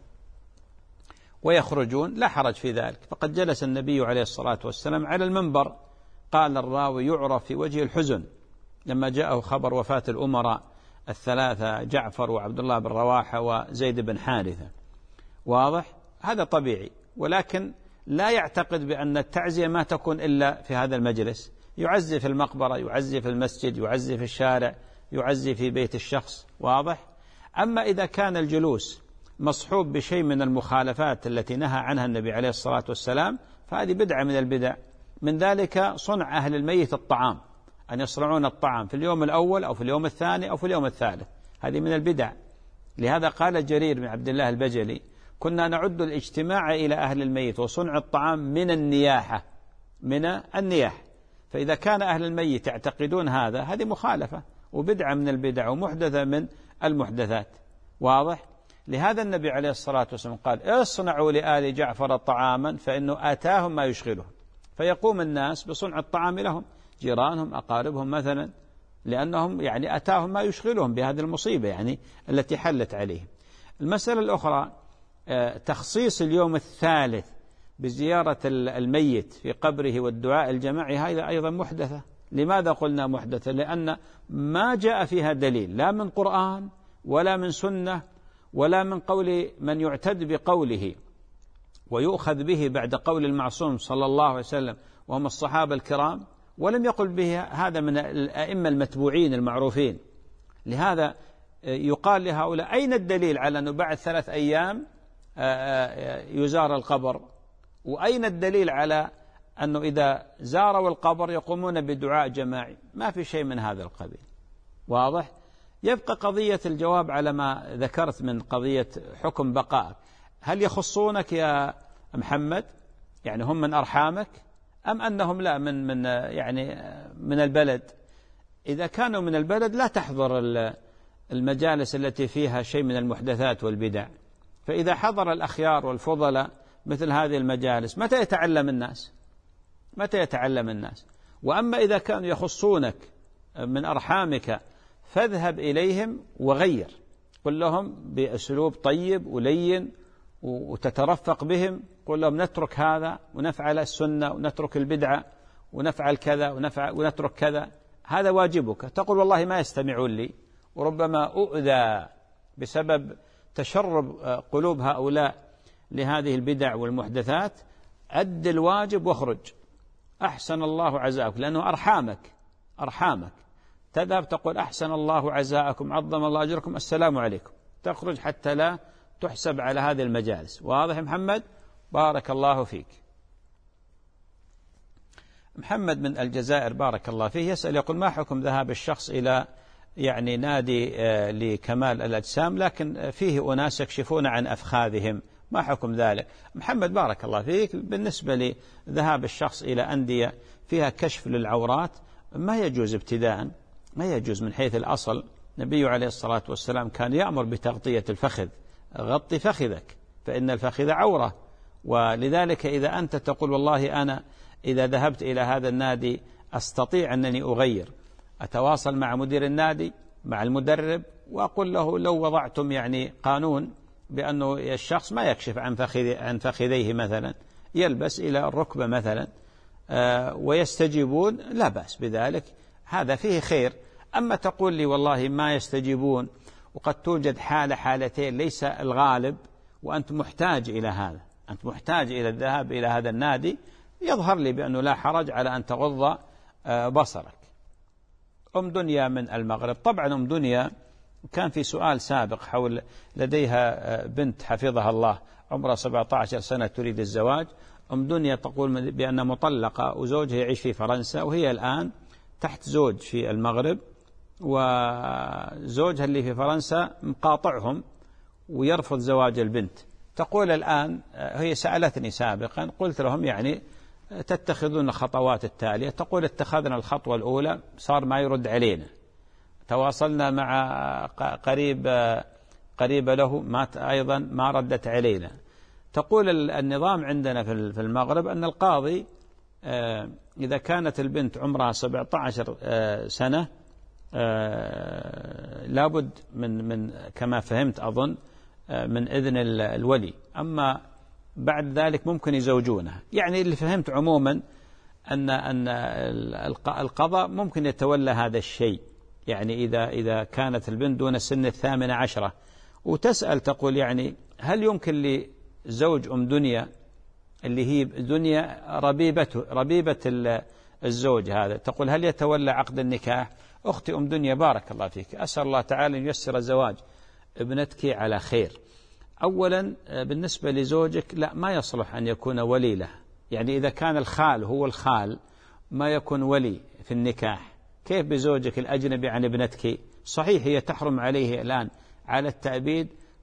ويخرجون، لا حرج في ذلك. فقد جلس النبي عليه الصلاة والسلام على المنبر، قال الراوي يعرف في وجه الحزن لما جاءه خبر وفاة الأمراء الثلاثة جعفر وعبد الله بن رواحة وزيد بن حارثة، واضح؟ هذا طبيعي، ولكن لا يعتقد بأن التعزية ما تكون إلا في هذا المجلس، يعزي في المقبرة، يعزي في المسجد، يعزي في الشارع، يعزي في بيت الشخص، واضح؟ أما إذا كان الجلوس مصحوب بشيء من المخالفات التي نهى عنها النبي عليه الصلاة والسلام فهذه بدعة من البدع. من ذلك صنع أهل الميت الطعام، أن يصنعون الطعام في اليوم الأول أو في اليوم الثاني أو في اليوم الثالث، هذه من البدع. لهذا قال جرير بن عبد الله البجلي كنا نعد الاجتماع إلى أهل الميت وصنع الطعام من النياحة، من النياح. فإذا كان أهل الميت يعتقدون هذا، هذه مخالفة وبدعة من البدع ومحدثة من المحدثات. واضح؟ لهذا النبي عليه الصلاة والسلام قال اصنعوا لآل جعفر طعاما فإنه آتاهم ما يشغلهم، فيقوم الناس بصنع الطعام لهم، جيرانهم أقاربهم مثلا، لأنهم يعني أتاهم ما يشغلهم بهذه المصيبة يعني التي حلت عليهم. المسألة الأخرى تخصيص اليوم الثالث بزيارة الميت في قبره والدعاء الجماعي، هذا أيضا محدثة. لماذا قلنا محدثة؟ لأن ما جاء فيها دليل لا من قرآن ولا من سنة ولا من قول من يعتد بقوله ويؤخذ به بعد قول المعصوم صلى الله عليه وسلم وهم الصحابة الكرام، ولم يقل به هذا من الأئمة المتبوعين المعروفين. لهذا يقال لهؤلاء أين الدليل على أنه بعد ثلاث أيام يزار القبر؟ وأين الدليل على أنه إذا زاروا القبر يقومون بدعاء جماعي؟ ما في شيء من هذا القبيل. واضح؟ يبقى قضية الجواب على ما ذكرت من قضية حكم بقائك. هل يخصونك يا محمد؟ يعني هم من أرحامك أم أنهم لا من من يعني من البلد؟ إذا كانوا من البلد لا تحضر المجالس التي فيها شيء من المحدثات والبدع. فإذا حضر الأخيار والفضلاء مثل هذه المجالس متى يتعلم الناس؟ متى يتعلم الناس؟ وأما إذا كانوا يخصونك من أرحامك فاذهب إليهم وغير، قل لهم بأسلوب طيب ولين وتترفق بهم، قل لهم نترك هذا ونفعل السنة ونترك البدعة ونفعل كذا ونفعل ونترك كذا. هذا واجبك. تقول والله ما يستمعون لي، وربما أؤذى بسبب تشرب قلوب هؤلاء لهذه البدع والمحدثات. أد الواجب واخرج، أحسن الله عزاءك، لأنه أرحامك أرحامك تذهب تقول أحسن الله عزاءكم عظم الله أجركم السلام عليكم، تخرج حتى لا تحسب على هذه المجالس. واضح يا محمد؟ بارك الله فيك. محمد من الجزائر بارك الله فيه يسأل يقول ما حكم ذهاب الشخص إلى يعني نادي لكمال الأجسام لكن فيه أناس يكشفون عن أفخاذهم، ما حكم ذلك؟ محمد بارك الله فيك، بالنسبة لذهاب الشخص إلى أندية فيها كشف للعورات ما يجوز ابتداء، ما يجوز من حيث الأصل. النبي عليه الصلاة والسلام كان يأمر بتغطية الفخذ، غطي فخذك فإن الفخذ عورة. ولذلك إذا أنت تقول والله أنا إذا ذهبت إلى هذا النادي أستطيع أنني أغير، أتواصل مع مدير النادي مع المدرب وأقول له لو وضعتم يعني قانون بأنه الشخص ما يكشف عن فخذ عن فخذيه مثلا، يلبس إلى الركبة مثلا آه ويستجيبون، لا بأس بذلك، هذا فيه خير. أما تقول لي والله ما يستجيبون وقد توجد حالة حالتين ليس الغالب وأنت محتاج إلى هذا، أنت محتاج إلى الذهاب إلى هذا النادي، يظهر لي بأنه لا حرج على أن تغض آه بصرك. أم دنيا من المغرب، طبعا أم دنيا كان في سؤال سابق حول لديها بنت حفظها الله عمرها سبعة عشر سنة تريد الزواج. أم دنيا تقول بأن مطلقة وزوجها يعيش في فرنسا وهي الآن تحت زوج في المغرب، وزوجها اللي في فرنسا مقاطعهم ويرفض زواج البنت. تقول الآن هي سألتني سابقا قلت لهم يعني تتخذون الخطوات التالية، تقول اتخذنا الخطوة الأولى صار ما يرد علينا، تواصلنا مع قريب قريب له ما أيضا ما ردت علينا. تقول النظام عندنا في المغرب أن القاضي إذا كانت البنت عمرها سبعة عشر سنة لابد من من كما فهمت أظن من إذن الولي، أما بعد ذلك ممكن يزوجونها. يعني اللي فهمت عموما أن أن القضاء ممكن يتولى هذا الشيء، يعني إذا إذا كانت البنت دون سن الثامنة عشرة. وتسأل تقول يعني هل يمكن لزوج أم دنيا اللي هي دنيا ربيبته ربيبة الزوج هذا، تقول هل يتولى عقد النكاح؟ أختي أم دنيا بارك الله فيك، أسأل الله تعالى أن ييسر زواج ابنتك على خير. أولا بالنسبة لزوجك لا ما يصلح أن يكون ولي له، يعني إذا كان الخال هو الخال ما يكون ولي في النكاح، كيف بزوجك الأجنبي عن ابنتك؟ صحيح هي تحرم عليه الآن على التأبيد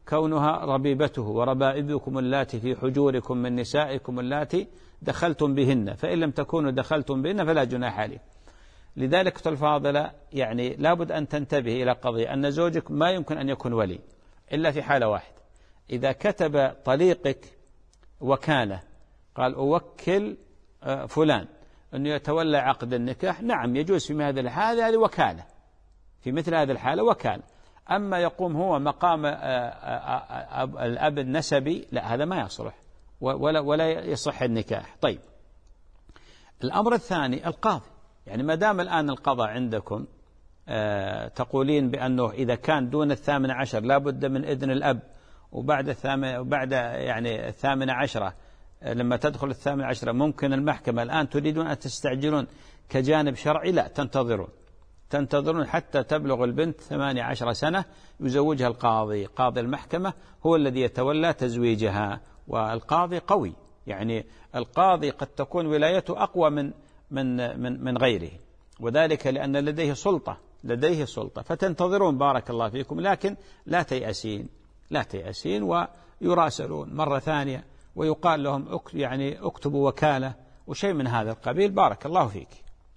كونها ربيبته وربائبكم اللاتي في حجوركم من نسائكم اللاتي دخلتم بهن فإن لم تكونوا دخلتم بهن فلا جناح عليكم. لذلك الفاضلة يعني لابد أن تنتبه إلى قضية أن زوجك ما يمكن أن يكون ولي إلا في حالة واحدة، إذا كتب طليقك وكالة قال أوكل فلان أنه يتولى عقد النكاح، نعم يجوز في هذه الحالة، هذه وكالة، في مثل هذه الحالة وكالة. أما يقوم هو مقام الأب النسبي لا، هذا ما يصلح ولا, ولا يصح النكاح. طيب الأمر الثاني القاضي، يعني ما دام الآن القضاء عندكم تقولين بأنه إذا كان دون الثامن عشر لا بد من إذن الأب، وبعد الثامن وبعد يعني الثامن عشرة لما تدخل الثامن عشرة ممكن المحكمة، الآن تريدون أن تستعجلون كجانب شرعي، لا، تنتظرون تنتظرون حتى تبلغ البنت ثمانية عشر سنة يزوجها القاضي، قاضي المحكمة هو الذي يتولى تزويجها، والقاضي قوي، يعني القاضي قد تكون ولايته أقوى من من من من غيره، وذلك لأن لديه سلطة لديه سلطة فتنتظرون بارك الله فيكم، لكن لا تيأسين لا تيأسين ويراسلون مرة ثانية ويقال لهم يعني اكتبوا وكالة وشيء من هذا القبيل. بارك الله فيك.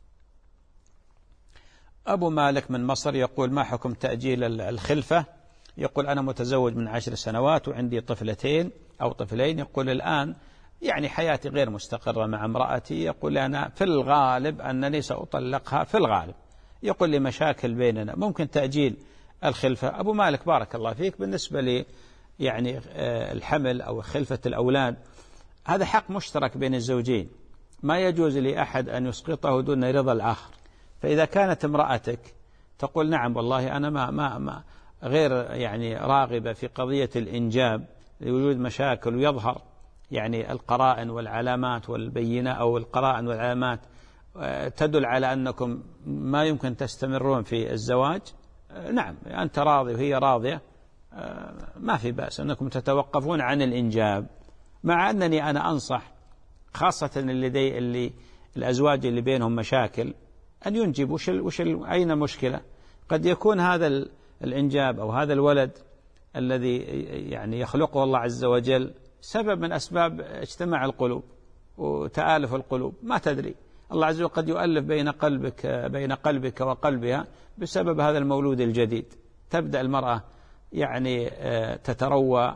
أبو مالك من مصر يقول ما حكم تأجيل الخلفة؟ يقول أنا متزوج من عشر سنوات وعندي طفلتين أو طفلين، يقول الآن يعني حياتي غير مستقرة مع امرأتي، يقول أنا في الغالب أنني سأطلقها في الغالب، يقول لي مشاكل بيننا، ممكن تأجيل الخلفة؟ أبو مالك بارك الله فيك، بالنسبة لي يعني الحمل أو خلفة الأولاد هذا حق مشترك بين الزوجين، ما يجوز لأحد أن يسقطه دون رضا الآخر. فإذا كانت امرأتك تقول نعم والله أنا ما ما ما غير يعني راغبة في قضية الإنجاب لوجود مشاكل، ويظهر يعني القرائن والعلامات والبينة أو القرائن والعلامات تدل على أنكم ما يمكن تستمرون في الزواج، نعم أنت راضي وهي راضية، ما في بأس أنكم تتوقفون عن الإنجاب، مع أنني أنا أنصح خاصة اللي, اللي الأزواج اللي بينهم مشاكل أن ينجب. وش ال وش ال أين المشكلة؟ قد يكون هذا الإنجاب أو هذا الولد الذي يعني يخلقه الله عز وجل سبب من أسباب اجتماع القلوب وتآلف القلوب، ما تدري، الله عز وجل قد يؤلف بين قلبك بين قلبك وقلبها بسبب هذا المولود الجديد. تبدأ المرأة يعني تتروى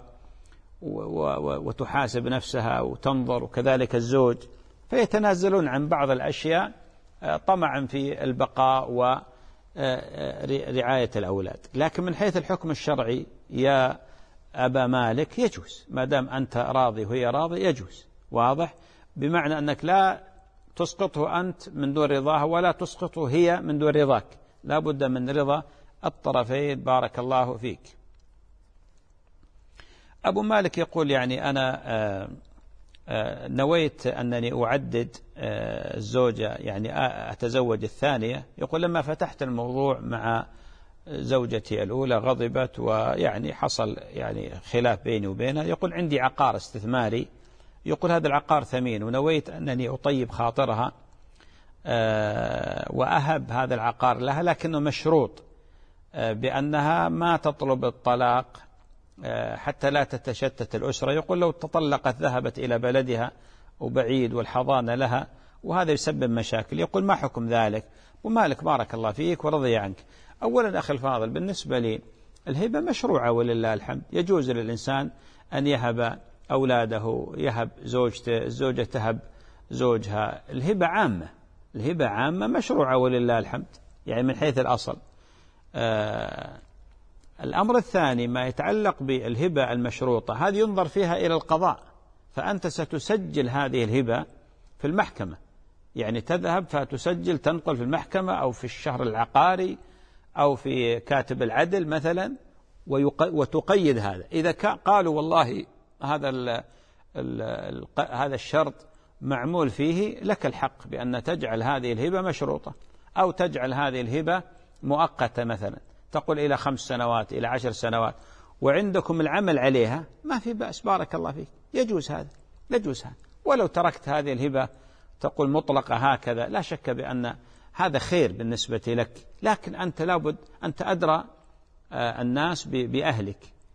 وتحاسب نفسها وتنظر، وكذلك الزوج، فيتنازلون عن بعض الأشياء طمعا في البقاء ورعاية الأولاد. لكن من حيث الحكم الشرعي يا أبا مالك يجوز، ما دام أنت راضي وهي راضي يجوز، واضح؟ بمعنى أنك لا تسقطه أنت من دون رضاها ولا تسقطه هي من دون رضاك، لا بد من رضا الطرفين. بارك الله فيك. أبو مالك يقول يعني أنا آآ آآ نويت أنني أعدد الزوجة، يعني أتزوج الثانية، يقول لما فتحت الموضوع مع زوجتي الأولى غضبت ويعني حصل يعني خلاف بيني وبينها، يقول عندي عقار استثماري، يقول هذا العقار ثمين ونويت أنني أطيب خاطرها وأهب هذا العقار لها، لكنه مشروط بأنها ما تطلب الطلاق حتى لا تتشتت الأسرة. يقول لو تطلقت ذهبت إلى بلدها وبعيد والحضانة لها، وهذا يسبب مشاكل. يقول ما حكم ذلك؟ ومالك بارك الله فيك ورضي عنك. أولا أخي الفاضل، بالنسبة لي الهبة مشروعة ولله الحمد، يجوز للإنسان أن يهب أولاده، يهب زوجته، الزوجة تهب زوجها، الهبة عامة، الهبة عامة مشروعة ولله الحمد، يعني من حيث الأصل. آه الأمر الثاني ما يتعلق بالهبة المشروطة، هذه ينظر فيها إلى القضاء، فأنت ستسجل هذه الهبة في المحكمة، يعني تذهب فتسجل تنقل في المحكمة أو في الشهر العقاري أو في كاتب العدل مثلا، وتقيد هذا. إذا قالوا والله هذا ال ال ال هذا الشرط معمول فيه، لك الحق بأن تجعل هذه الهبة مشروطة، أو تجعل هذه الهبة مؤقتة مثلا، تقول إلى خمس سنوات إلى عشر سنوات، وعندكم العمل عليها، ما في بأس بارك الله فيك، يجوز هذا يجوز هذا. ولو تركت هذه الهبة تقول مطلقة هكذا، لا شك بأن هذا خير بالنسبة لك، لكن أنت لابد أنت أدرى الناس بأهلك،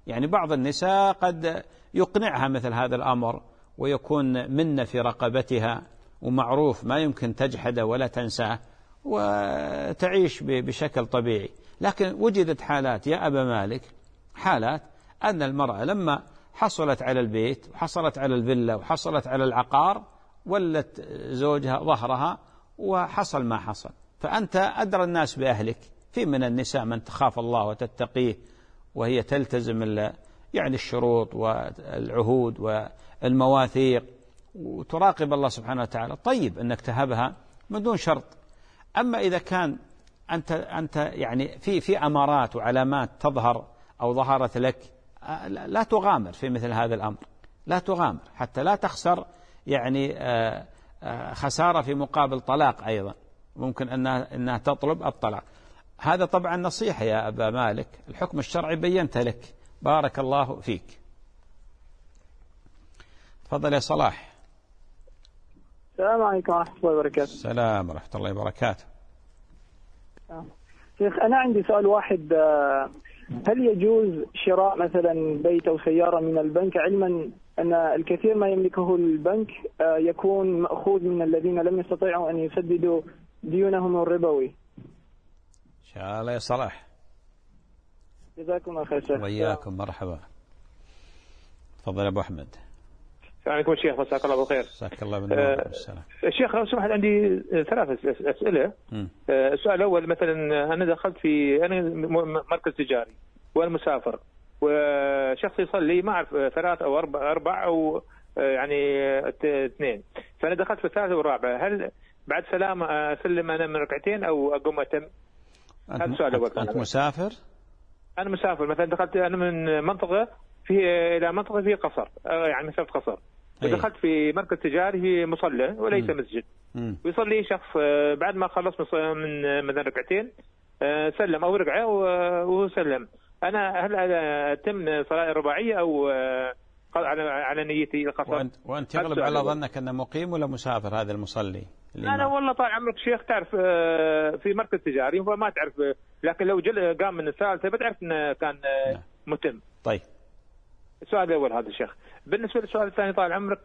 يعني بعض النساء قد يقنعها مثل هذا الأمر ويكون منة في رقبتها ومعروف ما يمكن تجحده ولا تنساه وتعيش بشكل طبيعي. لكن وجدت حالات يا أبا مالك، حالات أن المرأة لما حصلت على البيت وحصلت على الفيلا وحصلت على العقار ولت زوجها ظهرها وحصل ما حصل. فأنت أدرى الناس بأهلك. في من النساء من تخاف الله وتتقيه وهي تلتزم يعني الشروط والعهود والمواثيق وتراقب الله سبحانه وتعالى، طيب أنك تهبها من دون شرط. أما إذا كان أنت أنت يعني في في أمارات وعلامات تظهر أو ظهرت لك، لا تغامر في مثل هذا الأمر، لا تغامر حتى لا تخسر يعني خسارة في مقابل طلاق. أيضا ممكن أنها أنها تطلب الطلاق. هذا طبعا نصيحة يا أبا مالك، الحكم الشرعي بينت لك، بارك الله فيك. تفضل يا صلاح. السلام عليكم ورحمة الله وبركاته. السلام ورحمة الله وبركاته. شيخ أنا عندي سؤال واحد، هل يجوز شراء مثلا بيت أو سيارة من البنك، علما أن الكثير ما يملكه البنك يكون مأخوذ من الذين لم يستطيعوا أن يسددوا ديونهم الربوي؟ إن شاء الله يا صلاح. جزاكم الله خير شيخ. وإياكم، مرحبا. تفضل يا أبو أحمد. السلام عليكم شيخ، مساك الله بالخير. مساك الله بالنور. أه شيخ لو سمحت عندي ثلاث أسئلة. أه السؤال الأول، مثلا أنا دخلت في أنا مركز تجاري وأنا مسافر وشخص يصلي ما أعرف ثلاث أو أربع أربع أو يعني اثنين، فأنا دخلت في الثالثة والرابعة، هل بعد سلام أسلم أنا من ركعتين أو أقوم أتم؟ هذا السؤال الأول. أنت مسافر؟ أنا مسافر، مثلا دخلت أنا من منطقة في إلى منطقة فيه قصر، يعني مسافة قصر، ودخلت في مركز تجاري في مصلى وليس م. مسجد، ويصلي شخص بعد ما خلص من من ركعتين سلم أو ركعة وسلم. أنا هل أتم صلاة رباعية أو على على نيتي القصر؟ وأنت, وأنت يغلب على ظنك أنه مقيم ولا مسافر هذا المصلي؟ أنا والله طال عمرك شيخ تعرف في مركز تجاري فما تعرف، لكن لو جل قام من الثالثة بتعرف أنه كان متم. طيب السؤال الأول هذا الشيخ. بالنسبة للسؤال الثاني طال عمرك،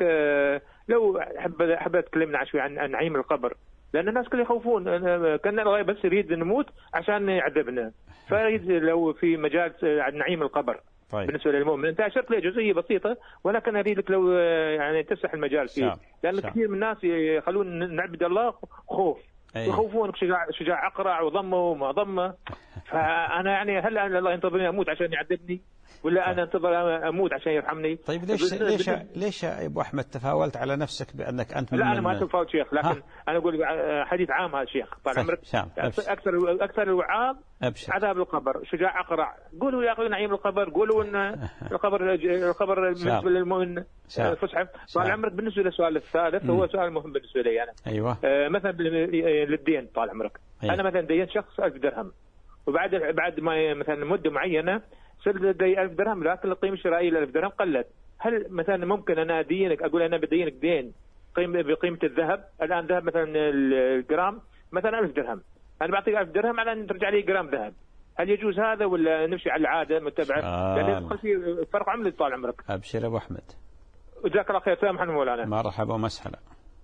لو حب حبيت تكلمنا شوي عن نعيم القبر، لأن الناس كل يخوفون كان الله بس يريد نموت عشان يعذبنا، فيريد لو في مجال عن نعيم القبر. طيب. بالنسبة للمؤمن أنت أشرت لي جزئية بسيطة، ولكن أريد لك لو يعني تفتح المجال فيه شاب. لأن شاب. كثير من الناس يخلون نعبد الله خوف، أيه. يخوفونك شجاع شجاع أقرع وضمه وما ضمه، فأنا يعني هل الله ينتظرني أموت عشان يعذبني ولا أنا انتظر أموت عشان يرحمني؟ طيب ليش ليش ليش يا أبو أحمد تفاولت على نفسك بأنك أنت؟ لا أنا ما تفاوت شيخ، لكن ها؟ أنا أقول حديث عام هذا شيخ طال عمرك. أكثر أكثر الوعاظ عذاب القبر، شجاع أقرع، قولوا يا أخي نعيم القبر، قولوا أن القبر القبر بالنسبة للمؤمن فسحة. طال عمرك بالنسبة للسؤال الثالث هو سؤال مهم بالنسبة لي أنا. أيوة. آه مثلا للدين طال عمرك. أيوة. أنا مثلا دينت شخص ألف درهم، وبعد بعد ما مثلا مدة معينة صرت دي ألف درهم، لكن القيمة الشرائية لألف درهم قلت. هل مثلا ممكن أنا أدينك أقول أنا بدينك دين قيمة بقيمة الذهب؟ الآن ذهب مثلا الجرام مثلا ألف درهم، أنا بعطيك ألف درهم على أن ترجع لي جرام ذهب، هل يجوز هذا ولا نمشي على العادة متبعة؟ لأن يدخل في فرق عملي طال عمرك. أبشر أبو أحمد. وجزاك الله خير. سلام محمد مولانا. مرحبا ومسهلا.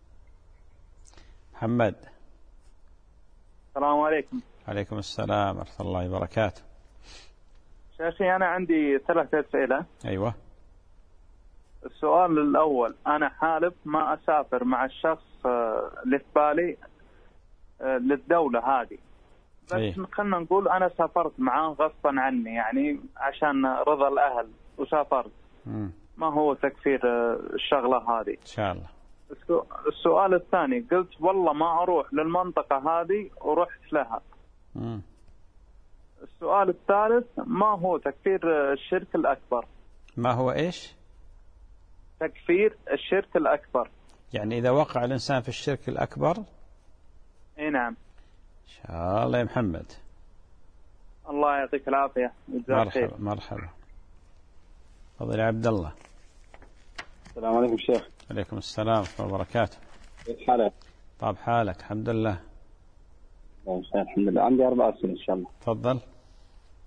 محمد. السلام عليكم. عليكم السلام ورحمة الله وبركاته. شيخي أنا عندي ثلاث أسئلة. أيوة. السؤال الأول، أنا حالف ما أسافر مع الشخص اللي في بالي للدولة هذه، بس أيه. خلنا نقول أنا سافرت معاه غصبا عني يعني عشان رضا الأهل وسافرت. م. ما هو تكفير الشغلة هذه؟ إن شاء الله. السؤال الثاني، قلت والله ما أروح للمنطقة هذه ورحت لها. م. السؤال الثالث، ما هو تكفير الشرك الأكبر؟ ما هو إيش؟ تكفير الشرك الأكبر. يعني إذا وقع الإنسان في الشرك الأكبر؟ إيه نعم. إن شاء الله يا محمد. الله يعطيك العافية. مرحبا مرحبا. تفضل يا عبد الله. السلام عليكم شيخ. عليكم السلام ورحمة الله وبركاته. كيف حالك؟ طاب حالك؟ الحمد لله. الحمد لله. عندي أربع أسئلة إن شاء الله. تفضل.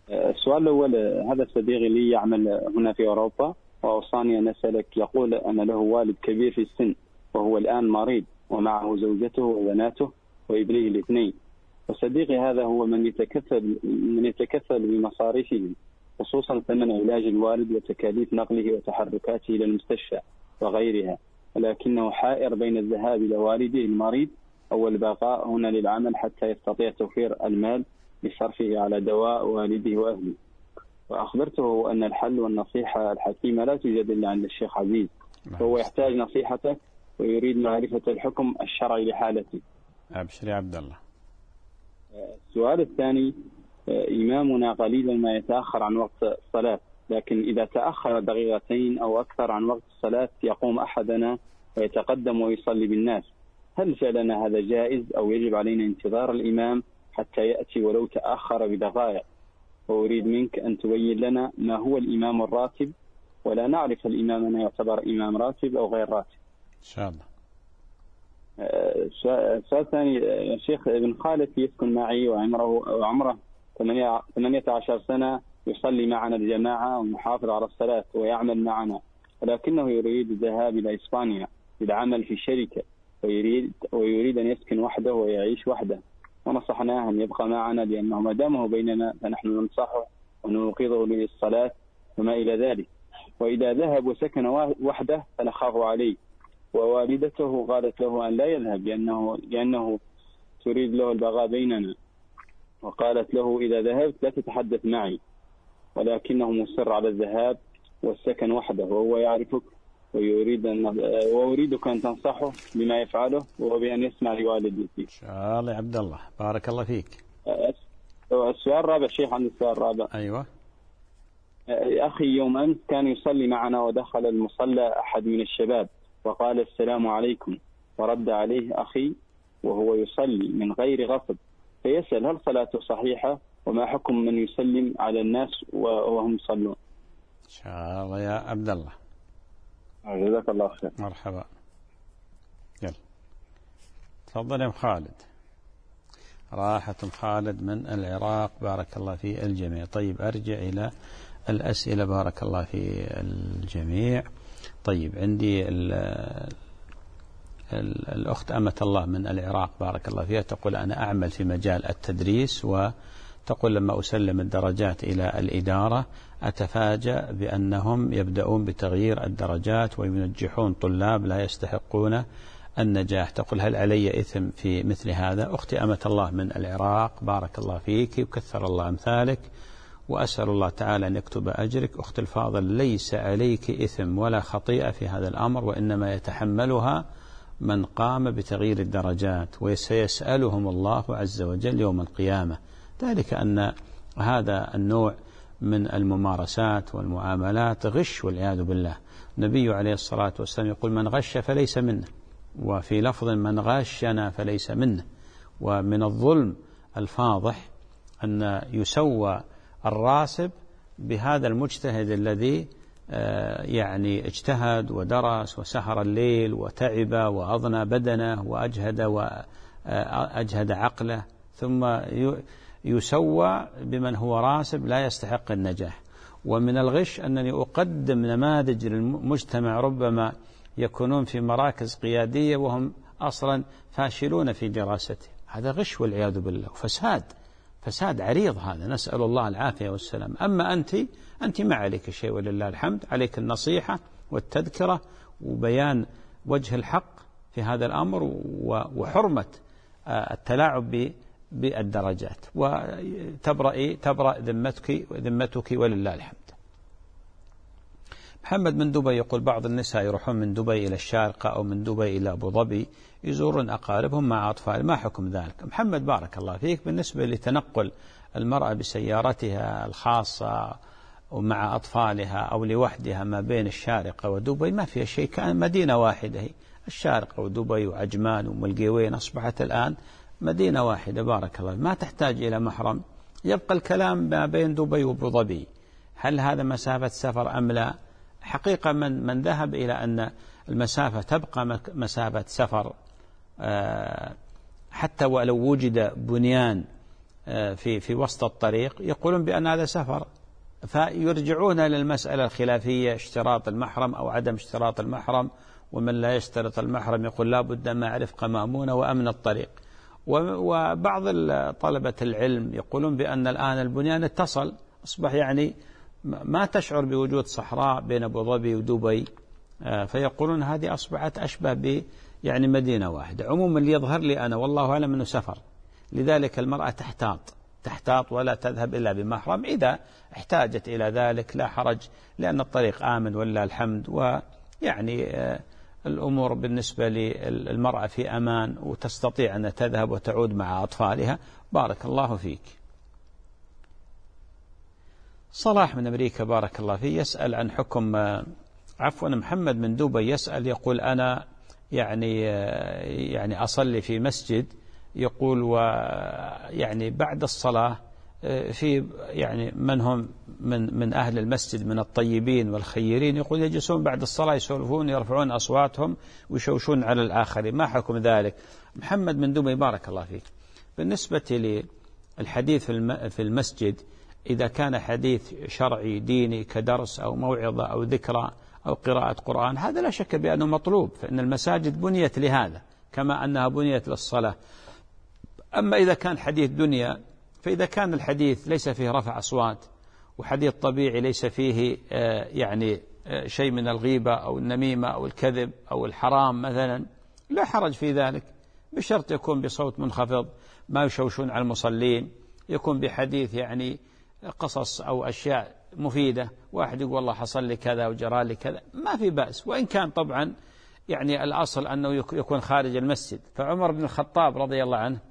السؤال الأول، هذا صديقي لي يعمل هنا في أوروبا وأوصاني أن أسألك. يقول أن له والد كبير في السن وهو الآن مريض ومعه زوجته وبناته وابنيه الاثنين، وصديقي هذا هو من يتكفل من يتكفل بمصاريفهم، خصوصا ثمن علاج الوالد وتكاليف نقله وتحركاته إلى المستشفى وغيرها، ولكنه حائر بين الذهاب إلى والده المريض أو البقاء هنا للعمل حتى يستطيع توفير المال لصرفه على دواء والده وأهله. وأخبرته أن الحل والنصيحة الحكيمة لا توجد إلا عند الشيخ عزيز، فهو يحتاج نصيحتك ويريد معرفة الحكم الشرعي لحالته. أبشر يا عبد الله. السؤال الثاني، إمامنا قليلا ما يتأخر عن وقت الصلاة، لكن إذا تأخر دقيقتين أو أكثر عن وقت الصلاة يقوم أحدنا ويتقدم ويصلي بالناس، هل فعلنا هذا جائز أو يجب علينا انتظار الإمام حتى يأتي ولو تأخر بدقائق؟ وأريد منك أن تبين لنا ما هو الإمام الراتب، ولا نعرف الإمام أنه يعتبر إمام راتب أو غير راتب إن شاء الله. السؤال الثاني، يا شيخ، ابن خالتي يسكن معي وعمره وعمره ثمانية عشر سنة، يصلي معنا الجماعة ومحافظ على الصلاة ويعمل معنا، ولكنه يريد الذهاب إلى إسبانيا للعمل في شركة، ويريد ويريد أن يسكن وحده ويعيش وحده، ونصحناه أن يبقى معنا لأنه ما دامه بيننا فنحن ننصحه ونوقظه للصلاة وما إلى ذلك، وإذا ذهب وسكن وحده فنخاف عليه، ووالدته قالت له أن لا يذهب لأنه, لأنه تريد له البقاء بيننا، وقالت له إذا ذهبت لا تتحدث معي، ولكنه مصر على الذهاب والسكن وحده وهو يعرفك ويريد أن وأريدك أن تنصحه بما يفعله وبأن يسمع لوالدتي. إن شاء الله يا عبد الله، بارك الله فيك. السؤال الرابع شيخ، عندي السؤال الرابع. أيوة. أخي يوم أمس كان يصلي معنا ودخل المصلى أحد من الشباب وقال السلام عليكم، ورد عليه أخي وهو يصلي من غير غصب، فيسأل هل صلاته صحيحة وما حكم من يسلم على الناس وهم يصلون؟ إن شاء الله يا عبد الله. جزاك الله خير. مرحبا. يلا تفضل يا ام خالد. راحة ام خالد من العراق، بارك الله في الجميع. طيب أرجع إلى الأسئلة، بارك الله في الجميع. طيب عندي ال ال الأخت أمة الله من العراق، بارك الله فيها، تقول أنا أعمل في مجال التدريس، وتقول لما أسلم الدرجات إلى الإدارة أتفاجأ بأنهم يبدأون بتغيير الدرجات وينجحون طلاب لا يستحقون النجاح. تقول هل علي إثم في مثل هذا؟ أختي أمة الله من العراق، بارك الله فيك وكثر الله أمثالك، وأسأل الله تعالى أن يكتب أجرك. أخت الفاضل، ليس عليك إثم ولا خطيئة في هذا الأمر، وإنما يتحملها من قام بتغيير الدرجات، وسيسألهم الله عز وجل يوم القيامة. ذلك أن هذا النوع من الممارسات والمعاملات غش والعياذ بالله. النبي عليه الصلاة والسلام يقول من غش فليس منه، وفي لفظ من غشنا فليس منه. ومن الظلم الفاضح أن يسوى الراسب بهذا المجتهد الذي يعني اجتهد ودرس وسهر الليل وتعب وأضنى بدنه وأجهد وأجهد عقله، ثم يسوى بمن هو راسب لا يستحق النجاح. ومن الغش أنني أقدم نماذج للمجتمع ربما يكونون في مراكز قيادية وهم أصلا فاشلون في دراسته، هذا غش والعياذ بالله، وفساد فساد عريض هذا، نسأل الله العافية والسلام. أما أنت أنت ما عليك شيء ولله الحمد، عليك النصيحة والتذكرة وبيان وجه الحق في هذا الأمر وحرمة التلاعب بالدرجات، وتبرئ تبرأ ذمتك ذمتك ولله الحمد. محمد من دبي يقول بعض النساء يروحون من دبي إلى الشارقة أو من دبي إلى أبو ظبي يزورون أقاربهم مع أطفال، ما حكم ذلك؟ محمد بارك الله فيك، بالنسبة لتنقل المرأة بسيارتها الخاصة ومع أطفالها أو لوحدها ما بين الشارقة ودبي ما فيها شيء، كان مدينة واحدة هي الشارقة ودبي وعجمان وملقيوين أصبحت الآن مدينة واحدة، بارك الله، ما تحتاج إلى محرم. يبقى الكلام ما بين دبي وأبو ظبي، هل هذا مسافة سفر أم لا؟ حقيقة من من ذهب إلى أن المسافة تبقى مسافة سفر حتى ولو وجد بنيان في في وسط الطريق يقولون بأن هذا سفر، فيرجعون للمسألة الخلافية اشتراط المحرم أو عدم اشتراط المحرم، ومن لا يشترط المحرم يقول لا بد ما رفقة مأمونة وأمن الطريق. وبعض طلبة العلم يقولون بأن الآن البنيان اتصل، أصبح يعني ما تشعر بوجود صحراء بين أبو ظبي ودبي، فيقولون هذه أصبحت أشبه ب يعني مدينة واحدة. عموما اللي يظهر لي أنا والله أعلم أنه سفر، لذلك المرأة تحتاط تحتاط ولا تذهب إلا بمحرم، إذا احتاجت إلى ذلك لا حرج، لأن الطريق آمن ولله الحمد، ويعني الأمور بالنسبة للمرأة في أمان، وتستطيع أن تذهب وتعود مع أطفالها. بارك الله فيك. صلاح من أمريكا بارك الله فيه يسأل عن حكم، عفوا محمد من دبي يسأل يقول أنا يعني يعني أصلي في مسجد، يقول ويعني بعد الصلاة في يعني من هم من من أهل المسجد من الطيبين والخيرين، يقول يجلسون بعد الصلاة يسولفون يرفعون أصواتهم ويشوشون على الآخرين، ما حكم ذلك؟ محمد من دبي بارك الله فيك. بالنسبة للحديث في المسجد، إذا كان حديث شرعي ديني كدرس أو موعظة أو ذكرى أو قراءة قرآن، هذا لا شك بأنه مطلوب، فإن المساجد بنيت لهذا كما أنها بنيت للصلاة. أما إذا كان حديث دنيا، فإذا كان الحديث ليس فيه رفع أصوات، وحديث طبيعي ليس فيه يعني شيء من الغيبة أو النميمة أو الكذب أو الحرام مثلا، لا حرج في ذلك، بشرط يكون بصوت منخفض ما يشوشون على المصلين، يكون بحديث يعني قصص أو أشياء مفيدة، واحد يقول والله حصل لي كذا وجرى لي كذا، ما في بأس. وإن كان طبعا يعني الأصل أنه يكون خارج المسجد. فعمر بن الخطاب رضي الله عنه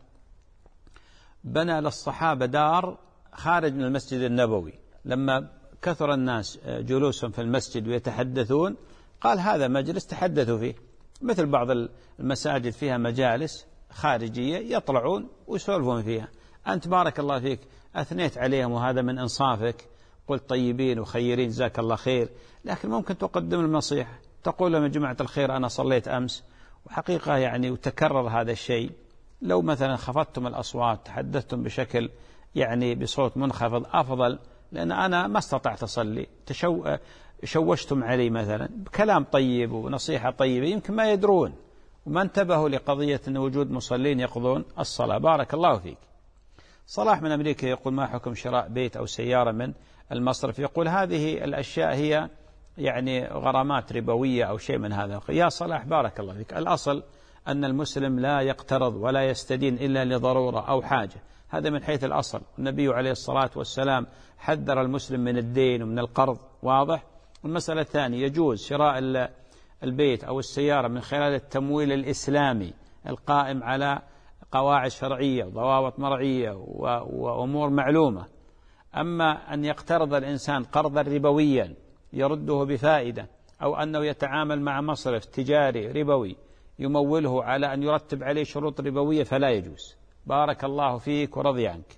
بنى للصحابة دار خارج من المسجد النبوي، لما كثر الناس جلوسهم في المسجد ويتحدثون قال هذا مجلس تحدثوا فيه، مثل بعض المساجد فيها مجالس خارجية يطلعون ويسولفون فيها. أنت بارك الله فيك أثنيت عليهم وهذا من إنصافك، قلت طيبين وخيرين جزاك الله خير، لكن ممكن تقدم النصيحة، تقول لهم يا جماعة الخير أنا صليت أمس وحقيقة يعني وتكرر هذا الشيء، لو مثلا خفضتم الأصوات تحدثتم بشكل يعني بصوت منخفض أفضل، لأن أنا ما استطعت أصلي، تشو شوشتم علي مثلا بكلام طيب ونصيحة طيبة، يمكن ما يدرون وما انتبهوا لقضية أن وجود مصلين يقضون الصلاة. بارك الله فيك. صلاح من أمريكا يقول ما حكم شراء بيت أو سيارة من المصرف؟ يقول هذه الأشياء هي يعني غرامات ربوية أو شيء من هذا. يا صلاح بارك الله فيك، الأصل أن المسلم لا يقترض ولا يستدين إلا لضرورة أو حاجة، هذا من حيث الأصل. النبي عليه الصلاة والسلام حذر المسلم من الدين ومن القرض، واضح. المسألة الثانية يجوز شراء البيت أو السيارة من خلال التمويل الإسلامي القائم على قواعد شرعية وضوابط مرعية وأمور معلومة. أما أن يقترض الإنسان قرضا ربويا يرده بفائدة، أو أنه يتعامل مع مصرف تجاري ربوي يموله على أن يرتب عليه شروط ربوية، فلا يجوز. بارك الله فيك ورضي عنك.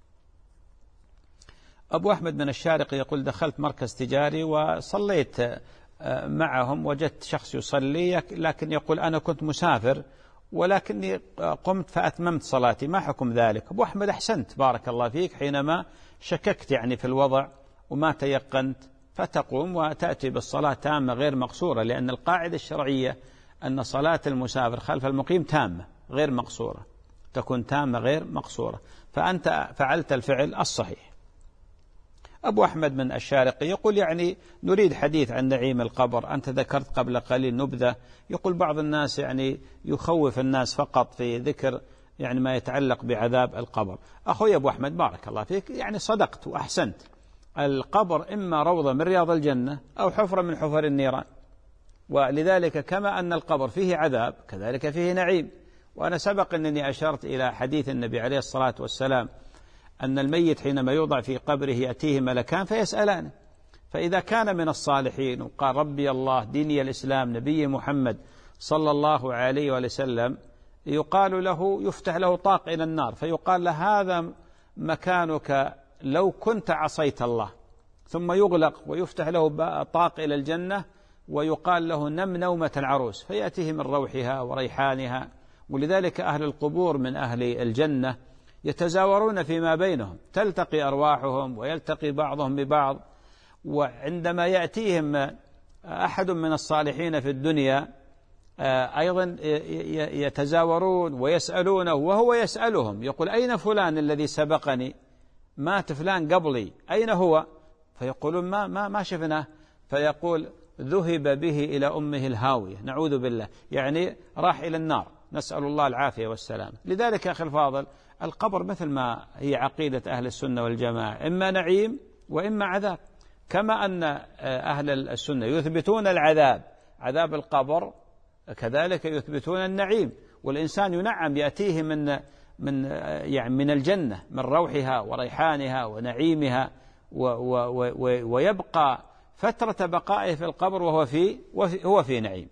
أبو أحمد من الشارقة يقول دخلت مركز تجاري وصليت معهم، وجدت شخص يصلي، لكن يقول أنا كنت مسافر ولكني قمت فأتممت صلاتي، ما حكم ذلك؟ أبو أحمد أحسنت بارك الله فيك، حينما شككت يعني في الوضع وما تيقنت فتقوم وتأتي بالصلاة تامة غير مقصورة، لأن القاعدة الشرعية أن صلاة المسافر خلف المقيم تامة غير مقصورة، تكون تامة غير مقصورة، فأنت فعلت الفعل الصحيح. أبو أحمد من الشارقة يقول يعني نريد حديث عن نعيم القبر، أنت ذكرت قبل قليل نبذة، يقول بعض الناس يعني يخوف الناس فقط في ذكر يعني ما يتعلق بعذاب القبر. أخوي أبو أحمد بارك الله فيك، يعني صدقت وأحسنت، القبر إما روضة من رياض الجنة أو حفرة من حفر النيران، ولذلك كما أن القبر فيه عذاب كذلك فيه نعيم. وأنا سبق أنني أشرت إلى حديث النبي عليه الصلاة والسلام أن الميت حينما يوضع في قبره يأتيه ملكان فيسألانه، فإذا كان من الصالحين وقال ربي الله ديني الإسلام نبي محمد صلى الله عليه وسلم، يقال له يفتح له طاق إلى النار، فيقال له هذا مكانك لو كنت عصيت الله، ثم يغلق ويفتح له طاق إلى الجنة ويقال له نم نومة العروس، فيأتيه من روحها وريحانها. ولذلك أهل القبور من أهل الجنة يتزاورون فيما بينهم، تلتقي أرواحهم ويلتقي بعضهم ببعض. وعندما يأتيهم أحد من الصالحين في الدنيا أيضا يتزاورون ويسألونه وهو يسألهم، يقول أين فلان الذي سبقني؟ مات فلان قبلي، أين هو؟ فيقولون ما, ما, ما شفناه، فيقول ذهب به إلى أمه الهاوية، نعوذ بالله، يعني راح إلى النار، نسأل الله العافية والسلام. لذلك أخي الفاضل، القبر مثل ما هي عقيدة أهل السنة والجماعة، إما نعيم وإما عذاب، كما أن أهل السنة يثبتون العذاب، عذاب القبر، كذلك يثبتون النعيم. والإنسان ينعم، يأتيه من من يعني من الجنة، من روحها وريحانها ونعيمها، و و و ويبقى فترة بقائه في القبر وهو في هو في نعيم.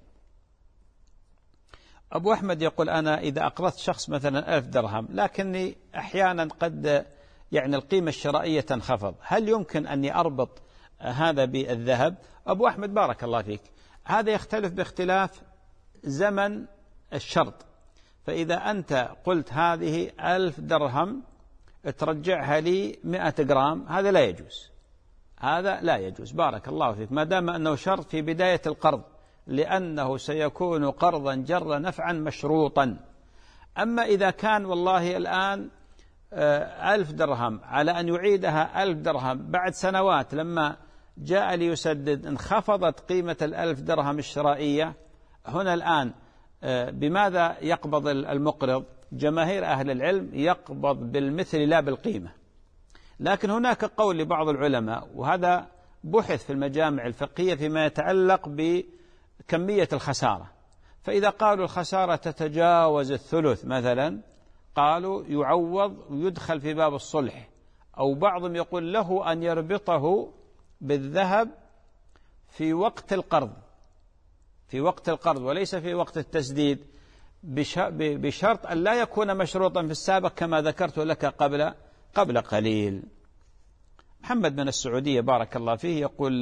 أبو أحمد يقول أنا إذا أقرضت شخص مثلا ألف درهم، لكني أحيانا قد يعني القيمة الشرائية تنخفض، هل يمكن أني أربط هذا بالذهب؟ أبو أحمد بارك الله فيك، هذا يختلف باختلاف زمن الشرط. فإذا أنت قلت هذه ألف درهم ترجعها لي مئة جرام، هذا لا يجوز، هذا لا يجوز بارك الله فيك، ما دام أنه شرط في بداية القرض، لأنه سيكون قرضا جر نفعا مشروطا. أما إذا كان والله الآن ألف درهم على أن يعيدها ألف درهم بعد سنوات، لما جاء ليسدد انخفضت قيمة الألف درهم الشرائية، هنا الآن بماذا يقبض المقرض؟ جماهير أهل العلم يقبض بالمثل لا بالقيمة. لكن هناك قول لبعض العلماء، وهذا بحث في المجامع الفقهية فيما يتعلق بكمية الخسارة، فإذا قالوا الخسارة تتجاوز الثلث مثلا، قالوا يعوض ويدخل في باب الصلح. أو بعضهم يقول له أن يربطه بالذهب في وقت القرض، في وقت القرض وليس في وقت التسديد، بشرط أن لا يكون مشروطا في السابق كما ذكرت لك قبل قبل قليل. محمد من السعودية بارك الله فيه يقول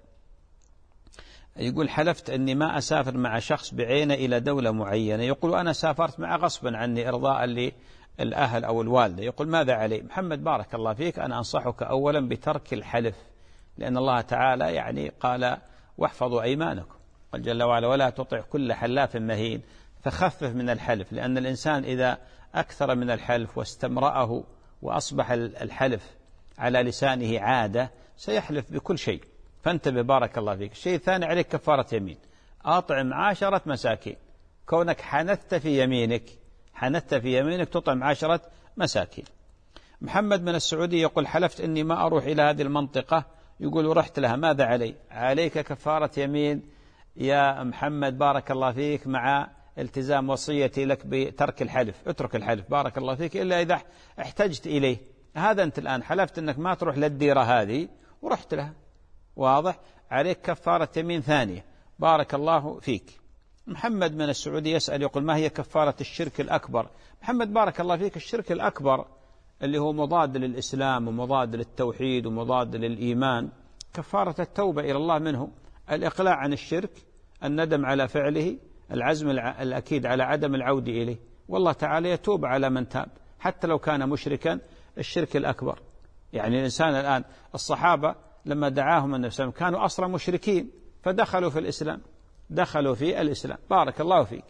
يقول حلفت أني ما أسافر مع شخص بعينه إلى دولة معينة، يقول أنا سافرت مع غصبا عني إرضاء للأهل أو الوالدة، يقول ماذا علي؟ محمد بارك الله فيك، أنا أنصحك أولا بترك الحلف، لأن الله تعالى يعني قال واحفظوا أيمانكم، قال جل وعلا ولا تطع كل حلاف مهين، فخفف من الحلف، لأن الإنسان إذا أكثر من الحلف واستمرأه وأصبح الحلف على لسانه عادة سيحلف بكل شيء، فانتبه بارك الله فيك. الشيء الثاني عليك كفارة يمين، أطعم عشرة مساكين، كونك حنثت في يمينك حنثت في يمينك تطعم عشرة مساكين. محمد من السعودية يقول حلفت أني ما أروح إلى هذه المنطقة، يقول رحت لها، ماذا علي؟ عليك كفارة يمين يا محمد بارك الله فيك، مع التزام وصيتي لك بترك الحلف، اترك الحلف بارك الله فيك إلا إذا احتجت إليه. هذا أنت الآن حلفت أنك ما تروح للديرة هذه ورحت لها، واضح؟ عليك كفارة يمين ثانية بارك الله فيك. محمد من السعودية يسأل يقول ما هي كفارة الشرك الأكبر؟ محمد بارك الله فيك، الشرك الأكبر اللي هو مضاد للإسلام ومضاد للتوحيد ومضاد للإيمان، كفارة التوبة إلى الله منه، الإقلاع عن الشرك، الندم على فعله، العزم الأكيد على عدم العودة إليه، والله تعالى يتوب على من تاب حتى لو كان مشركا. الشرك الأكبر يعني الإنسان الآن، الصحابة لما دعاهم النبي صلى الله عليه وسلم كانوا أصلا مشركين فدخلوا في الإسلام، دخلوا في الإسلام بارك الله فيك.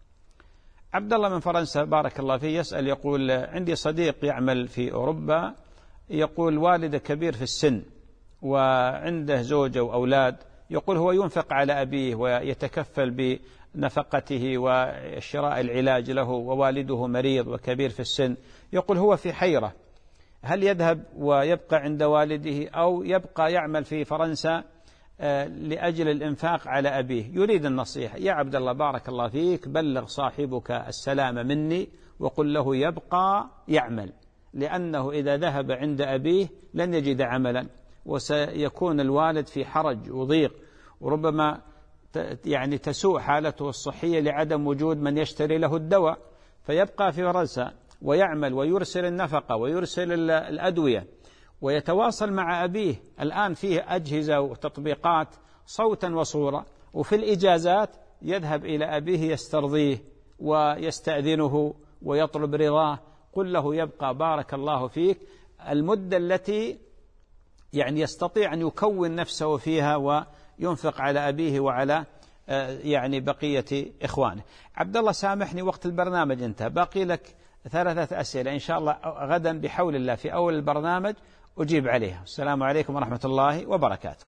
عبد الله من فرنسا بارك الله فيه يسأل يقول عندي صديق يعمل في أوروبا، يقول والده كبير في السن وعنده زوجة وأولاد، يقول هو ينفق على أبيه ويتكفل بنفقته وشراء العلاج له، ووالده مريض وكبير في السن، يقول هو في حيرة، هل يذهب ويبقى عند والده أو يبقى يعمل في فرنسا لأجل الإنفاق على أبيه؟ يريد النصيحة. يا عبد الله بارك الله فيك، بلغ صاحبك السلام مني وقل له يبقى يعمل، لأنه إذا ذهب عند أبيه لن يجد عملا، وسيكون الوالد في حرج وضيق، وربما يعني تسوء حالته الصحية لعدم وجود من يشتري له الدواء، فيبقى في فرنسا ويعمل ويرسل النفقة ويرسل الأدوية ويتواصل مع أبيه. الآن فيه أجهزة وتطبيقات صوتا وصورة، وفي الإجازات يذهب إلى أبيه يسترضيه ويستأذنه ويطلب رضاه قل له يبقى بارك الله فيك المدة التي يعني يستطيع أن يكون نفسه فيها وينفق على أبيه وعلى يعني بقية إخوانه. عبد الله سامحني وقت البرنامج انتهى، باقي لك ثلاثة أسئلة إن شاء الله غدا بحول الله في أول البرنامج أجيب عليها. السلام عليكم ورحمة الله وبركاته.